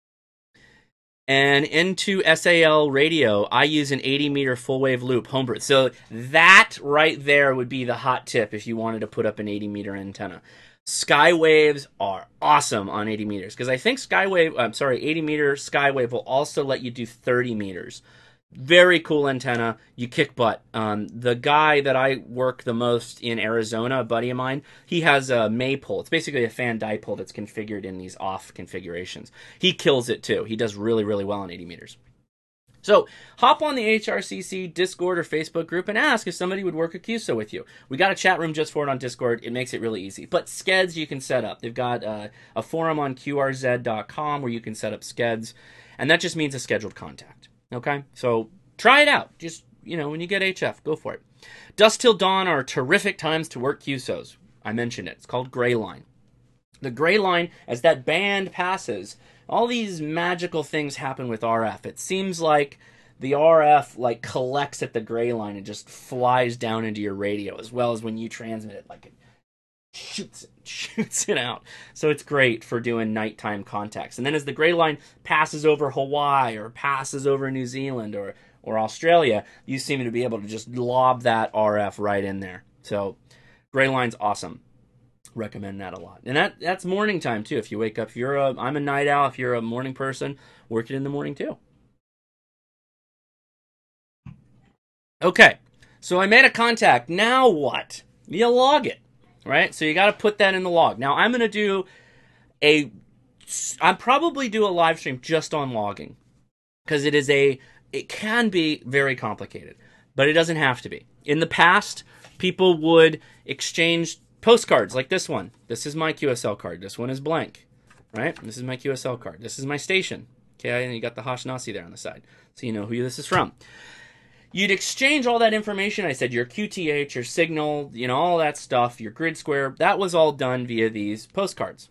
And into SAL radio, I use an 80-meter full-wave loop homebrew. So that right there would be the hot tip if you wanted to put up an 80-meter antenna. Skywaves are awesome on 80 meters because I think 80-meter Skywave will also let you do 30 meters. Very cool antenna. You kick butt. The guy that I work the most in Arizona, a buddy of mine, he has a Maypole. It's basically a fan dipole that's configured in these off configurations. He kills it too. He does really, really well on 80 meters. So hop on the HRCC Discord or Facebook group and ask if somebody would work a QSO with you. We got a chat room just for it on Discord. It makes it really easy. But skeds you can set up. They've got a forum on QRZ.com where you can set up skeds. And that just means a scheduled contact. Okay, so try it out. Just, when you get HF, go for it. Dusk till dawn are terrific times to work QSOs. I mentioned it. It's called gray line. The gray line, as that band passes, all these magical things happen with RF. It seems like the RF collects at the gray line and just flies down into your radio, as well as when you transmit it, it shoots it out. So it's great for doing nighttime contacts. And then as the gray line passes over Hawaii or passes over New Zealand or Australia, you seem to be able to just lob that RF right in there. So gray line's awesome. Recommend that a lot. And that's morning time too. If you wake up, I'm a night owl. If you're a morning person, work it in the morning too. Okay, so I made a contact. Now what? You log it. Right? So you got to put that in the log. Now I'm going to I'll probably do a live stream just on logging because it can be very complicated. but it doesn't have to be. In the past, people would exchange postcards like this one. This is my QSL card. This one is blank, right? This is my QSL card. This is my station. Okay, and you got the Hashnasi there on the side, so you know who this is from. You'd exchange all that information. I said your QTH, your signal, you know, all that stuff, your grid square. That was all done via these postcards.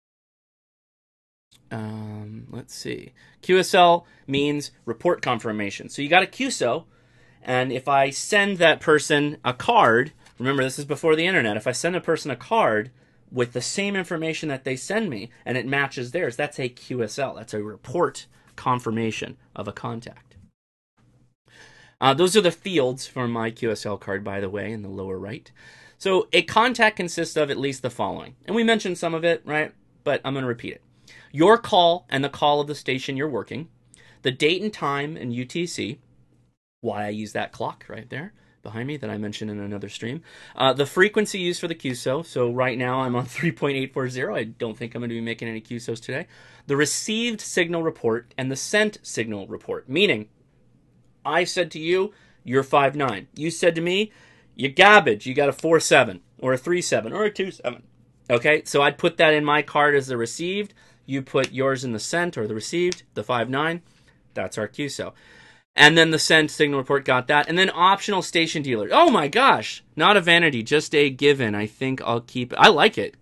Let's see. QSL means report confirmation. So you got a QSO, and if I send that person a card, remember this is before the internet, if I send a person a card with the same information that they send me and it matches theirs, that's a QSL. That's a report confirmation of a contact. Those are the fields for my QSL card, by the way, in the lower right. So a contact consists of at least the following. And we mentioned some of it, right? But I'm going to repeat it. Your call and the call of the station you're working, the date and time and UTC, why I use that clock right there behind me that I mentioned in another stream, the frequency used for the QSO, so right now I'm on 3.840, I don't think I'm going to be making any QSOs today, the received signal report and the sent signal report, meaning I said to you, you're 5'9", you said to me, you're garbage, you got a 4'7", or a 3'7", or a 2'7", okay, so I'd put that in my card as the received. You put yours in the sent or the received, the 5'9". That's our QSO. And then the sent signal report got that. And then optional station dealer. Oh my gosh. Not a vanity, just a given. I think I'll keep it. I like it.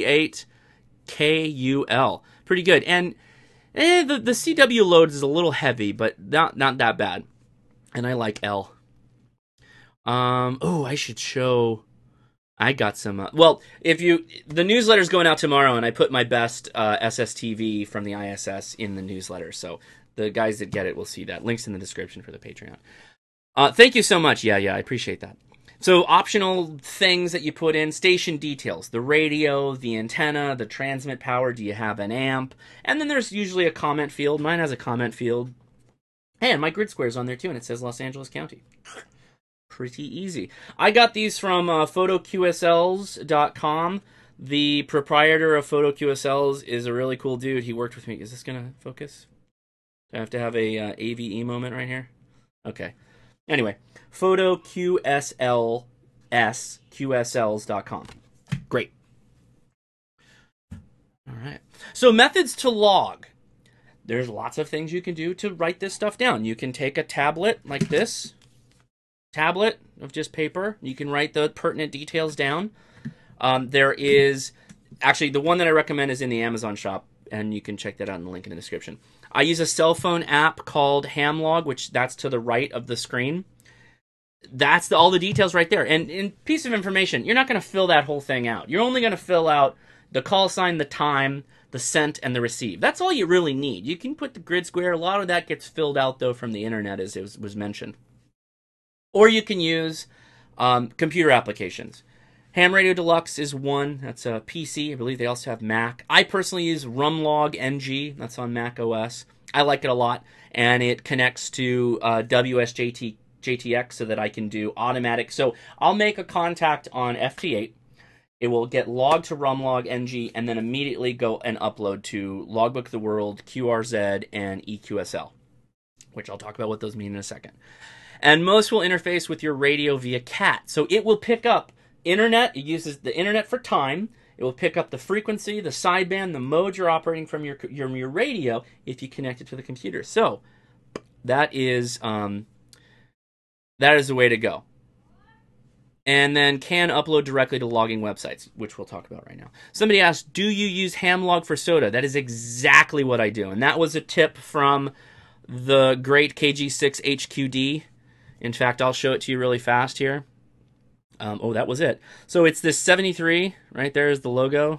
KE8KUL. Pretty good. And the CW load is a little heavy, but not that bad. And I like L. I should show... I got some... well, the newsletter's going out tomorrow, and I put my best SSTV from the ISS in the newsletter, so the guys that get it will see that. Links in the description for the Patreon. Thank you so much. Yeah, I appreciate that. So optional things that you put in, station details, the radio, the antenna, the transmit power, do you have an amp? And then there's usually a comment field. Mine has a comment field. Hey, and my grid square's on there too, and it says Los Angeles County. Pretty easy. I got these from photoqsls.com. The proprietor of PhotoQSLs is a really cool dude. He worked with me. Is this going to focus? Do I have to have a AVE moment right here? Okay. Anyway, photoqsls.com. Great. All right. So methods to log. There's lots of things you can do to write this stuff down. You can take a tablet like this. Tablet of just paper. You can write the pertinent details down. There is... Actually, the one that I recommend is in the Amazon shop, and you can check that out in the link in the description. I use a cell phone app called Hamlog, which that's to the right of the screen. That's all the details right there. And in piece of information, you're not going to fill that whole thing out. You're only going to fill out the call sign, the time, the sent, and the receive. That's all you really need. You can put the grid square. A lot of that gets filled out, though, from the internet, as it was mentioned. Or you can use computer applications. Ham Radio Deluxe is one. That's a PC. I believe they also have Mac. I personally use Rumlog NG. That's on Mac OS. I like it a lot. And it connects to WSJTX so that I can do automatic. So I'll make a contact on FT8. It will get logged to Rumlog NG and then immediately go and upload to Logbook of the World, QRZ, and EQSL, which I'll talk about what those mean in a second. And most will interface with your radio via CAT. So it will pick up internet. It uses the internet for time. It will pick up the frequency, the sideband, the mode you're operating from your radio if you connect it to the computer. So that is the way to go. And then can upload directly to logging websites, which we'll talk about right now. Somebody asked, do you use Hamlog for SOTA? That is exactly what I do. And that was a tip from the great KG6HQD. In fact, I'll show it to you really fast here. That was it. So it's this 73. Right there is the logo.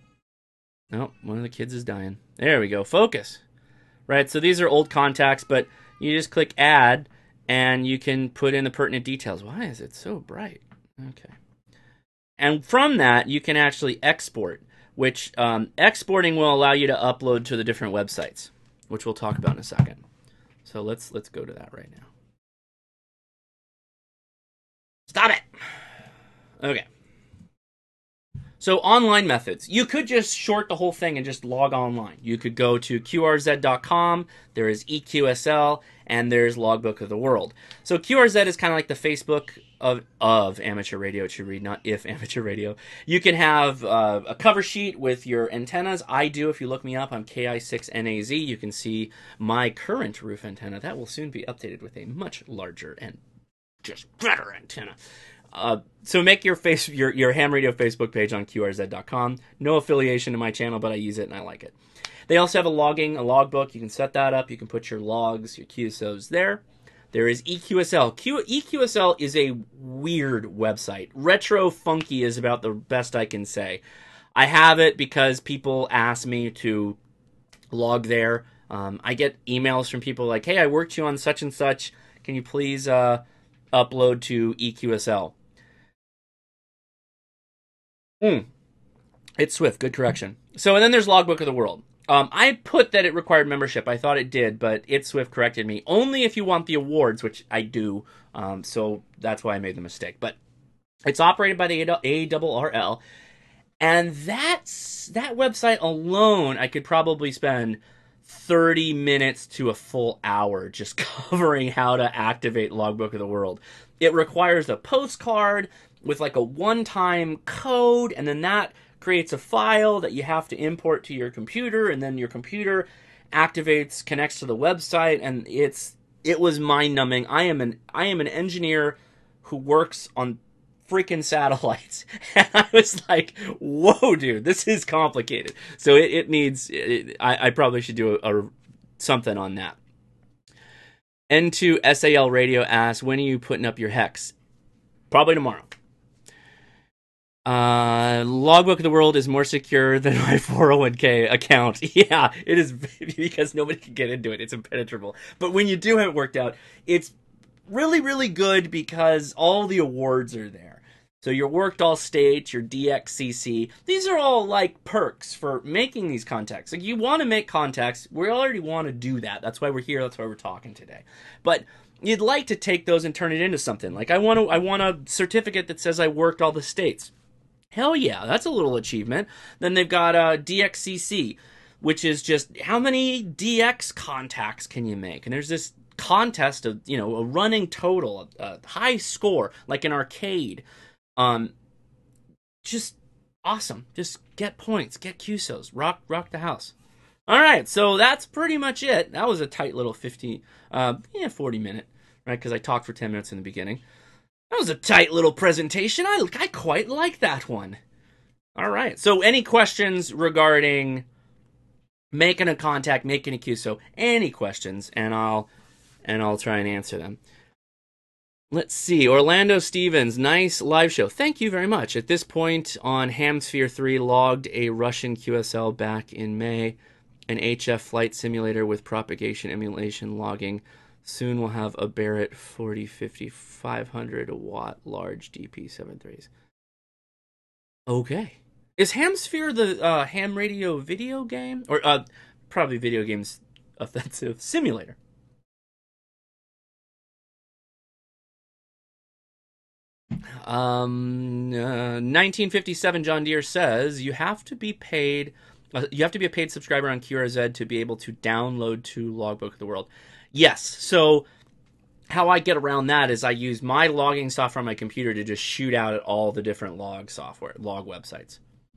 Oh, one of the kids is dying. There we go. Focus. Right, so these are old contacts, but you just click Add, and you can put in the pertinent details. Why is it so bright? Okay. And from that, you can actually export, which exporting will allow you to upload to the different websites, which we'll talk about in a second. So let's go to that right now. Stop it! Okay. So online methods. You could just short the whole thing and just log online. You could go to QRZ.com, there is EQSL, and there's Logbook of the World. So QRZ is kind of like the Facebook of amateur radio, it should read, not if amateur radio. You can have a cover sheet with your antennas. I do. If you look me up, I'm KI6NAZ. You can see my current roof antenna. That will soon be updated with a much larger and just better antenna. So make your ham radio Facebook page on QRZ.com. No affiliation to my channel, but I use it and I like it. They also have a logbook. You can set that up. You can put your logs, your QSOs there. There is EQSL. EQSL is a weird website. Retro funky is about the best I can say. I have it because people ask me to log there. I get emails from people like, hey, I worked you on such and such. Can you please upload to EQSL? It's Swift. Good correction. So, and then there's Logbook of the World. I put that it required membership. I thought it did, but It's Swift corrected me. Only if you want the awards, which I do. So that's why I made the mistake. But it's operated by the ARRL. And that website alone, I could probably spend 30 minutes to a full hour just covering how to activate Logbook of the World. It requires a postcard with like a one-time code, and then that creates a file that you have to import to your computer, and then your computer activates, connects to the website, and it was mind-numbing. I am an engineer who works on freaking satellites, and I was like, whoa, dude, this is complicated. So it needs, I probably should do something on that. N2 SAL Radio asks, when are you putting up your hex? Probably tomorrow. Logbook of the World is more secure than my 401k account. Yeah, it is, because nobody can get into it. It's impenetrable. But when you do have it worked out, it's really, really good because all the awards are there. So your worked all states, your DXCC, these are all like perks for making these contacts. Like, you want to make contacts, we already want to do that. That's why we're here, that's why we're talking today. But you'd like to take those and turn it into something. Like, I want a certificate that says I worked all the states. Hell yeah, that's a little achievement. Then they've got DXCC, which is just how many DX contacts can you make? And there's this contest of, a running total, a high score, like an arcade. Just awesome. Just get points, get QSOs, rock the house. All right, so that's pretty much it. That was a tight little 40 minute, right? Because I talked for 10 minutes in the beginning. That was a tight little presentation. I quite like that one. All right. So any questions regarding making a contact, making a QSO, any questions, and I'll try and answer them. Let's see. Orlando Stevens, nice live show. Thank you very much. At this point on Hamsphere 3, logged a Russian QSL back in May, an HF flight simulator with propagation emulation logging. Soon we'll have a Barrett 4050 500 watt large DP73s. Okay. Is Hamsphere the ham radio video game? Or probably video games offensive simulator. Um, 1957 John Deere says you have to be paid. You have to be a paid subscriber on QRZ to be able to download to Logbook of the World. Yes. So how I get around that is I use my logging software on my computer to just shoot out at all the different log websites.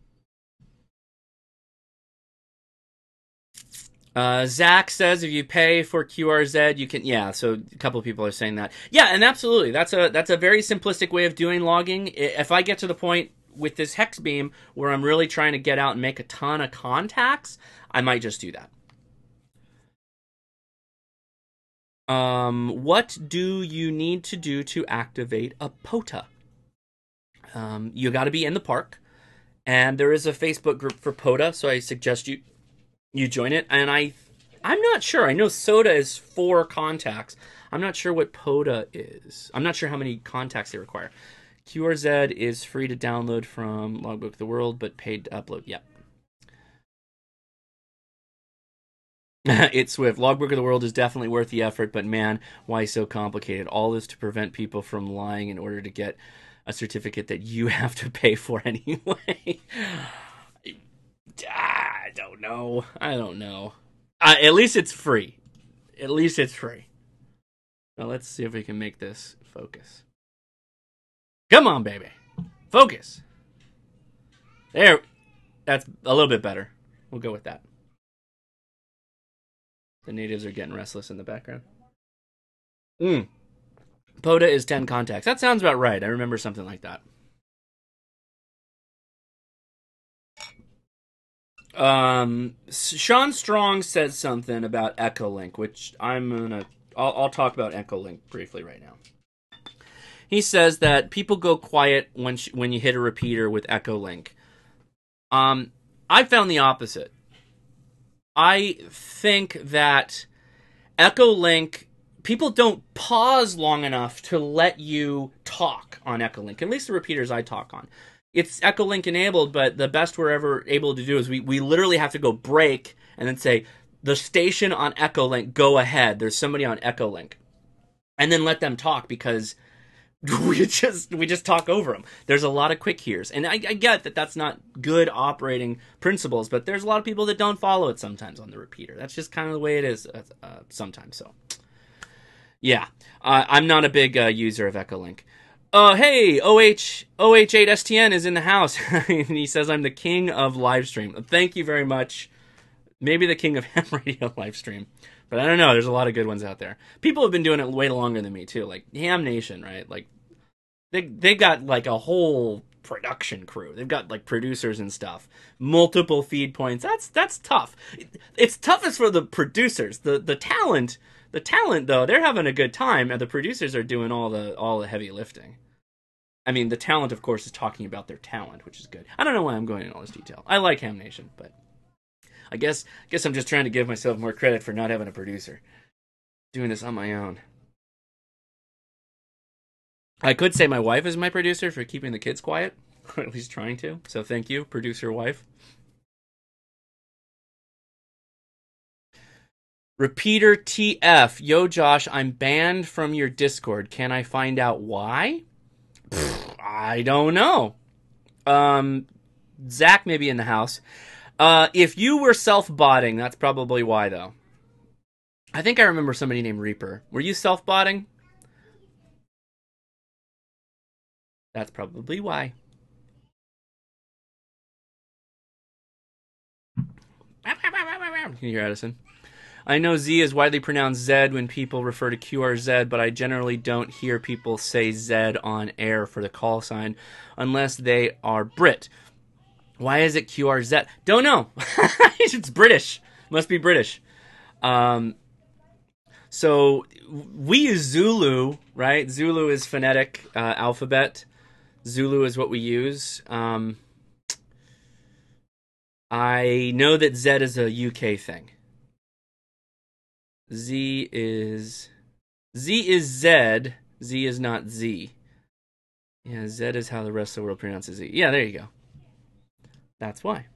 Zach says if you pay for QRZ, you can, yeah, so a couple of people are saying that. Yeah, and absolutely, that's a very simplistic way of doing logging. If I get to the point with this hex beam where I'm really trying to get out and make a ton of contacts, I might just do that. What do you need to do to activate a POTA? You got to be in the park, and there is a Facebook group for POTA, so I suggest you join it. And I'm not sure. I know SOTA is 4 contacts. I'm not sure what POTA is. I'm not sure how many contacts they require. QRZ is free to download from Logbook of the World, but paid to upload. Yep. It's Swift. Logbook of the World is definitely worth the effort, but man, why so complicated? All this to prevent people from lying in order to get a certificate that you have to pay for anyway. I don't know. At least it's free. Now let's see if we can make this focus. Come on, baby. Focus. There. That's a little bit better. We'll go with that. The natives are getting restless in the background. POTA is 10 contacts. That sounds about right. I remember something like that. Sean Strong says something about Echolink, which I'll talk about Echolink briefly right now. He says that people go quiet when you hit a repeater with Echolink. I found the opposite. I think that Echolink, people don't pause long enough to let you talk on Echolink. At least the repeaters I talk on. It's Echolink enabled, but the best we're ever able to do is we literally have to go break and then say, the station on Echolink, go ahead. There's somebody on Echolink. And then let them talk, because we just talk over them. There's a lot of quick hears. And I get that that's not good operating principles, but there's a lot of people that don't follow it sometimes on the repeater. That's just kind of the way it is sometimes. So, yeah. I'm not a big user of Echolink. Hey, OH8STN is in the house. And he says, I'm the king of live stream. Thank you very much. Maybe the king of ham radio live stream. But I don't know. There's a lot of good ones out there. People have been doing it way longer than me, too. Like Ham Nation, right? Like, they got, like, a whole production crew. They've got, like, producers and stuff. Multiple feed points. That's tough. It's toughest for the producers. The talent, though, they're having a good time, and the producers are doing all the heavy lifting. I mean, the talent, of course, is talking about their talent, which is good. I don't know why I'm going into all this detail. I like Ham Nation, but I guess I'm just trying to give myself more credit for not having a producer. Doing this on my own. I could say my wife is my producer for keeping the kids quiet, or at least trying to. So thank you, producer wife. Repeater TF. Yo, Josh, I'm banned from your Discord. Can I find out why? I don't know. Zach may be in the house. If you were self-botting, that's probably why, though. I think I remember somebody named Reaper. Were you self-botting? That's probably why. Can you hear Edison? I know Z is widely pronounced Zed when people refer to QRZ, but I generally don't hear people say Zed on air for the call sign unless they are Brit. Why is it QRZ? Don't know. It's British. Must be British. So we use Zulu, right? Zulu is phonetic alphabet. Zulu is what we use. I know that Z is a UK thing. Z is Z. Z is not Z. Yeah, Z is how the rest of the world pronounces Z. Yeah, there you go. That's why.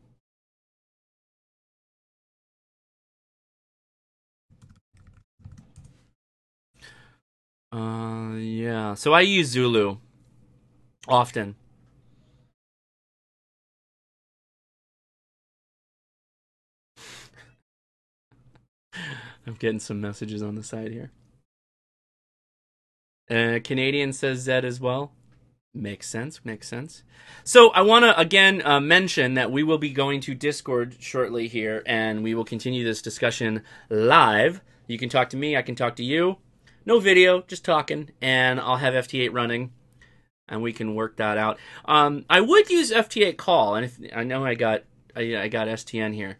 Yeah. So I use Zulu often. I'm getting some messages on the side here. Canadian says Z as well. Makes sense. So I want to, again, mention that we will be going to Discord shortly here, and we will continue this discussion live. You can talk to me. I can talk to you. No video, just talking, and I'll have FT8 running, and we can work that out. I would use FT8 call, and I know I got STN here.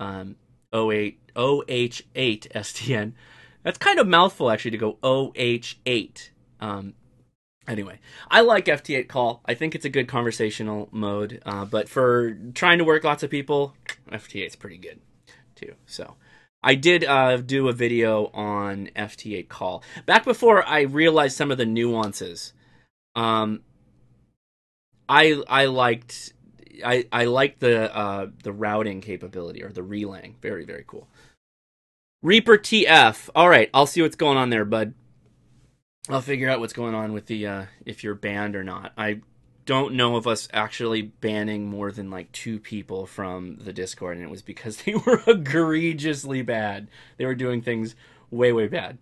OH8 STN. That's kind of mouthful, actually, to go OH8. Anyway, I like FT8 call. I think it's a good conversational mode, but for trying to work lots of people, FT8 is pretty good, too. So I did do a video on FT8 call. Back before I realized some of the nuances, I liked the routing capability, or the relaying. Very, very cool. Reaper TF. All right, I'll see what's going on there, bud. I'll figure out what's going on with the if you're banned or not. I don't know of us actually banning more than like 2 people from the Discord, and it was because they were egregiously bad. They were doing things way, way bad.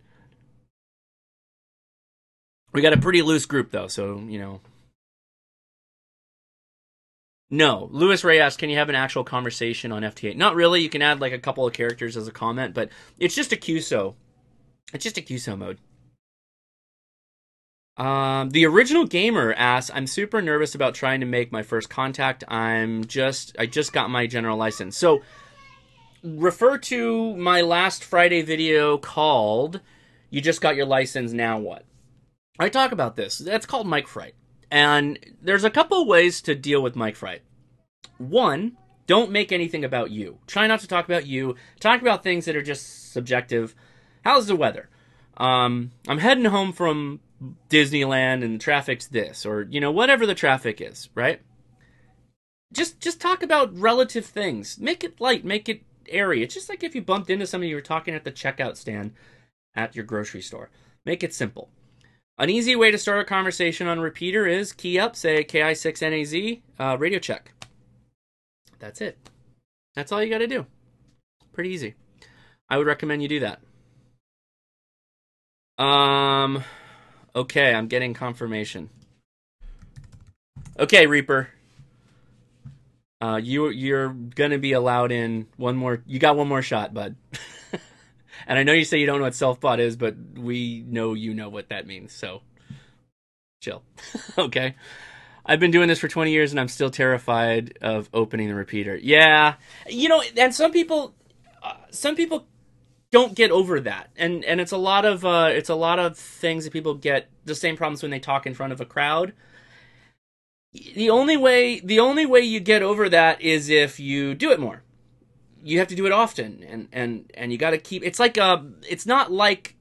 We got a pretty loose group though, so you know. No, Lewis Ray asked, "Can you have an actual conversation on FT8?" Not really. You can add like a couple of characters as a comment, but it's just a QSO. It's just a QSO mode. The original gamer asks, "I'm super nervous about trying to make my first contact. I just got my general license." So refer to my last Friday video called "You Just Got Your License, Now What?" I talk about this. That's called mic fright. And there's a couple ways to deal with mic fright. One, don't make anything about you. Try not to talk about you. Talk about things that are just subjective. How's the weather? I'm heading home from Disneyland and the traffic's this, or you know, whatever the traffic is, right? Just talk about relative things. Make it light, make it airy. It's just like if you bumped into somebody you were talking at the checkout stand at your grocery store. Make it simple. An easy way to start a conversation on repeater is key up, say KI6NAZ, radio check. That's it. That's all you got to do. Pretty easy. I would recommend you do that. Okay, I'm getting confirmation. Okay, Reaper. You're gonna be allowed in one more. You got one more shot, bud. And I know you say you don't know what self-bot is, but we know you know what that means, so chill. Okay? I've been doing this for 20 years, and I'm still terrified of opening the repeater. Yeah. You know, and some people don't get over that. And it's a lot of things that people get the same problems when they talk in front of a crowd. The only way you get over that is if you do it more. You have to do it often, and you got to keep. It's not like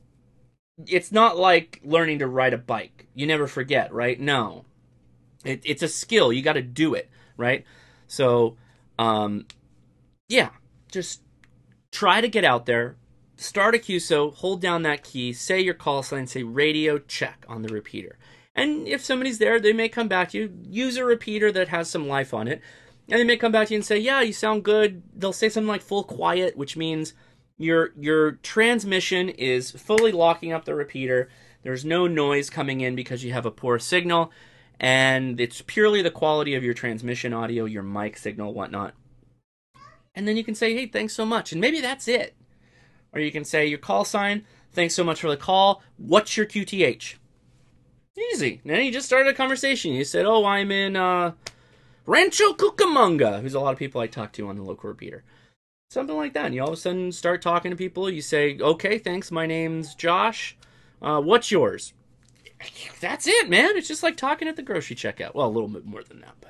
learning to ride a bike. You never forget, right? No, it's a skill. You got to do it, right? So, yeah, just try to get out there. Start a QSO, hold down that key, say your call sign, say radio check on the repeater. And if somebody's there, they may come back to you. Use a repeater that has some life on it. And they may come back to you and say, yeah, you sound good. They'll say something like full quiet, which means your transmission is fully locking up the repeater. There's no noise coming in because you have a poor signal. And it's purely the quality of your transmission audio, your mic signal, whatnot. And then you can say, hey, thanks so much. And maybe that's it. Or you can say your call sign, thanks so much for the call. What's your QTH? Easy. Now you just started a conversation. You said, oh, I'm in Rancho Cucamonga, who's a lot of people I talk to on the local repeater. Something like that. And you all of a sudden start talking to people. You say, okay, thanks, my name's Josh. What's yours? That's it, man. It's just like talking at the grocery checkout. Well, a little bit more than that, but.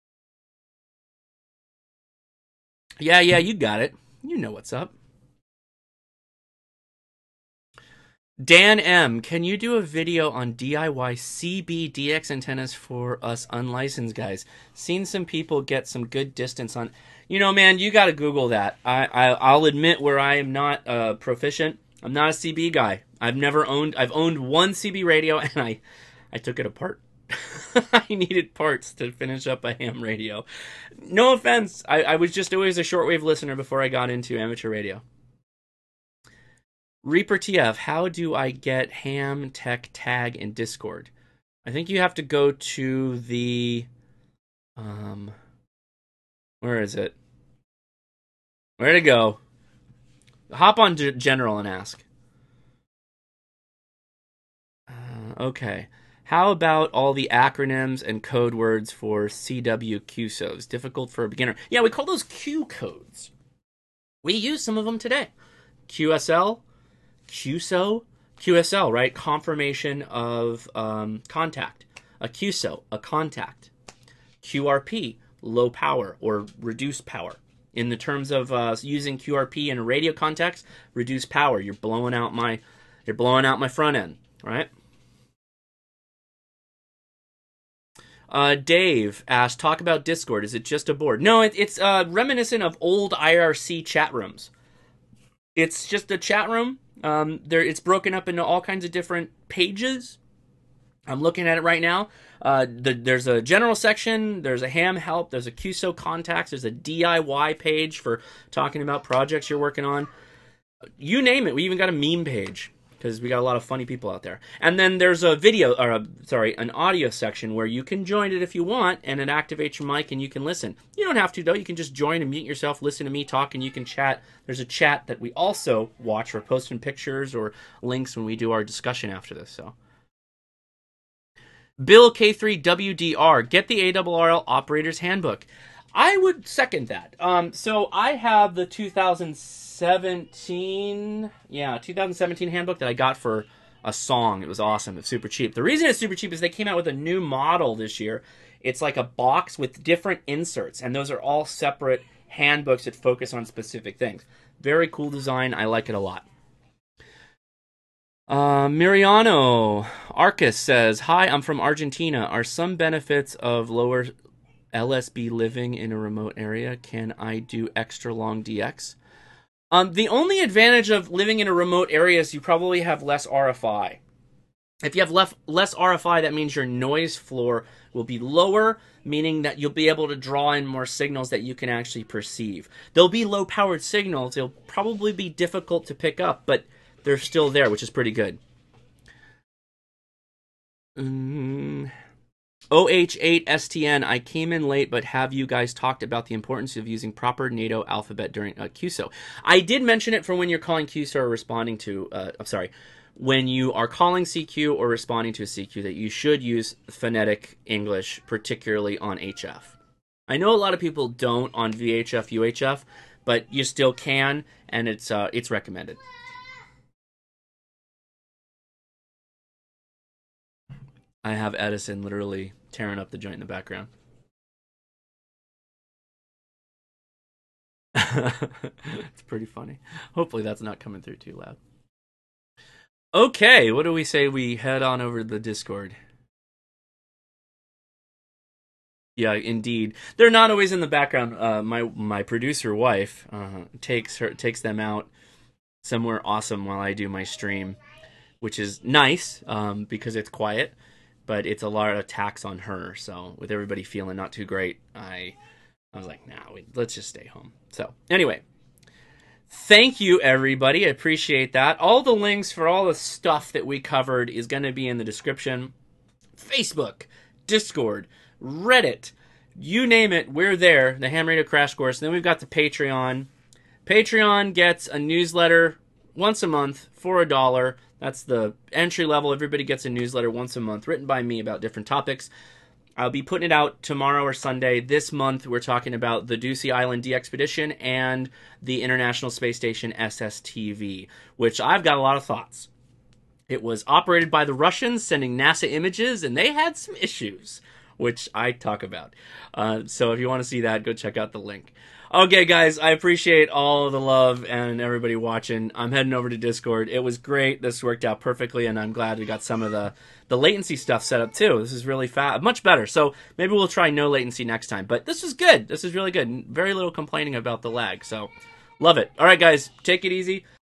Yeah, you got it. You know what's up. Dan M, can you do a video on DIY CB-DX antennas for us unlicensed guys? Seen some people get some good distance on. You know, man, you got to Google that. I'll admit where I am not proficient. I'm not a CB guy. I've owned one CB radio, and I took it apart. I needed parts to finish up a ham radio. No offense. I was just always a shortwave listener before I got into amateur radio. Reaper TF, how do I get Ham Tech Tag in Discord? I think you have to go to the... where is it? Where to go? Hop on General and ask. Okay. How about all the acronyms and code words for CW QSOs? Difficult for a beginner. Yeah, we call those Q codes. We use some of them today. QSL, QSO, QSL, right? Confirmation of contact. A QSO, a contact. QRP, low power or reduced power. In the terms of using QRP in a radio context, reduced power. You're blowing out my front end, right? Dave asked, talk about Discord. Is it just a board? No, it's reminiscent of old IRC chat rooms. It's just a chat room It's broken up into all kinds of different pages. I'm looking at it right now. There's a general section, there's a ham help, there's a QSO contacts, there's a DIY page for talking about projects you're working on. You name it. We even got a meme page because we got a lot of funny people out there. And then there's a an audio section where you can join it if you want, and it activates your mic and you can listen. You don't have to, though. You can just join and mute yourself, listen to me talk, and you can chat. There's a chat that we also watch for posting pictures or links when we do our discussion after this. So, Bill K3WDR, get the ARRL Operator's Handbook. I would second that. So I have the 2017 handbook that I got for a song. It was awesome. It's super cheap. The reason it's super cheap is they came out with a new model this year. It's like a box with different inserts, and those are all separate handbooks that focus on specific things. Very cool design. I like it a lot. Miriano Arcus says, "Hi, I'm from Argentina. Are some benefits of lower LSB living in a remote area? Can I do extra long DX?" The only advantage of living in a remote area is you probably have less RFI. If you have less RFI, that means your noise floor will be lower, meaning that you'll be able to draw in more signals that you can actually perceive. There'll be low-powered signals. They'll probably be difficult to pick up, but they're still there, which is pretty good. OH8STN, I came in late, but have you guys talked about the importance of using proper NATO alphabet during QSO? I did mention it for when you're calling QSO or responding to, when you are calling CQ or responding to a CQ, that you should use phonetic English, particularly on HF. I know a lot of people don't on VHF, UHF, but you still can, and it's recommended. I have Edison literally tearing up the joint in the background. It's pretty funny. Hopefully that's not coming through too loud. Okay, what do we say we head on over to the Discord? Yeah, indeed. They're not always in the background. My producer wife takes them out somewhere awesome while I do my stream, which is nice because it's quiet. But it's a lot of tax on her. So with everybody feeling not too great, I was like, let's just stay home. So anyway, thank you, everybody. I appreciate that. All the links for all the stuff that we covered is going to be in the description. Facebook, Discord, Reddit, you name it, we're there. The Ham Radio Crash Course. And then we've got the Patreon. Patreon gets a newsletter once a month for $1. That's the entry level. Everybody gets a newsletter once a month written by me about different topics. I'll be putting it out tomorrow or Sunday. This month, we're talking about the Ducie Island de-expedition and the International Space Station SSTV, which I've got a lot of thoughts. It was operated by the Russians, sending NASA images, and they had some issues, which I talk about. So if you want to see that, go check out the link. Okay, guys, I appreciate all the love and everybody watching. I'm heading over to Discord. It was great. This worked out perfectly, and I'm glad we got some of the latency stuff set up, too. This is really fast, much better. So maybe we'll try no latency next time. But this is good. This is really good. Very little complaining about the lag. So love it. All right, guys, take it easy.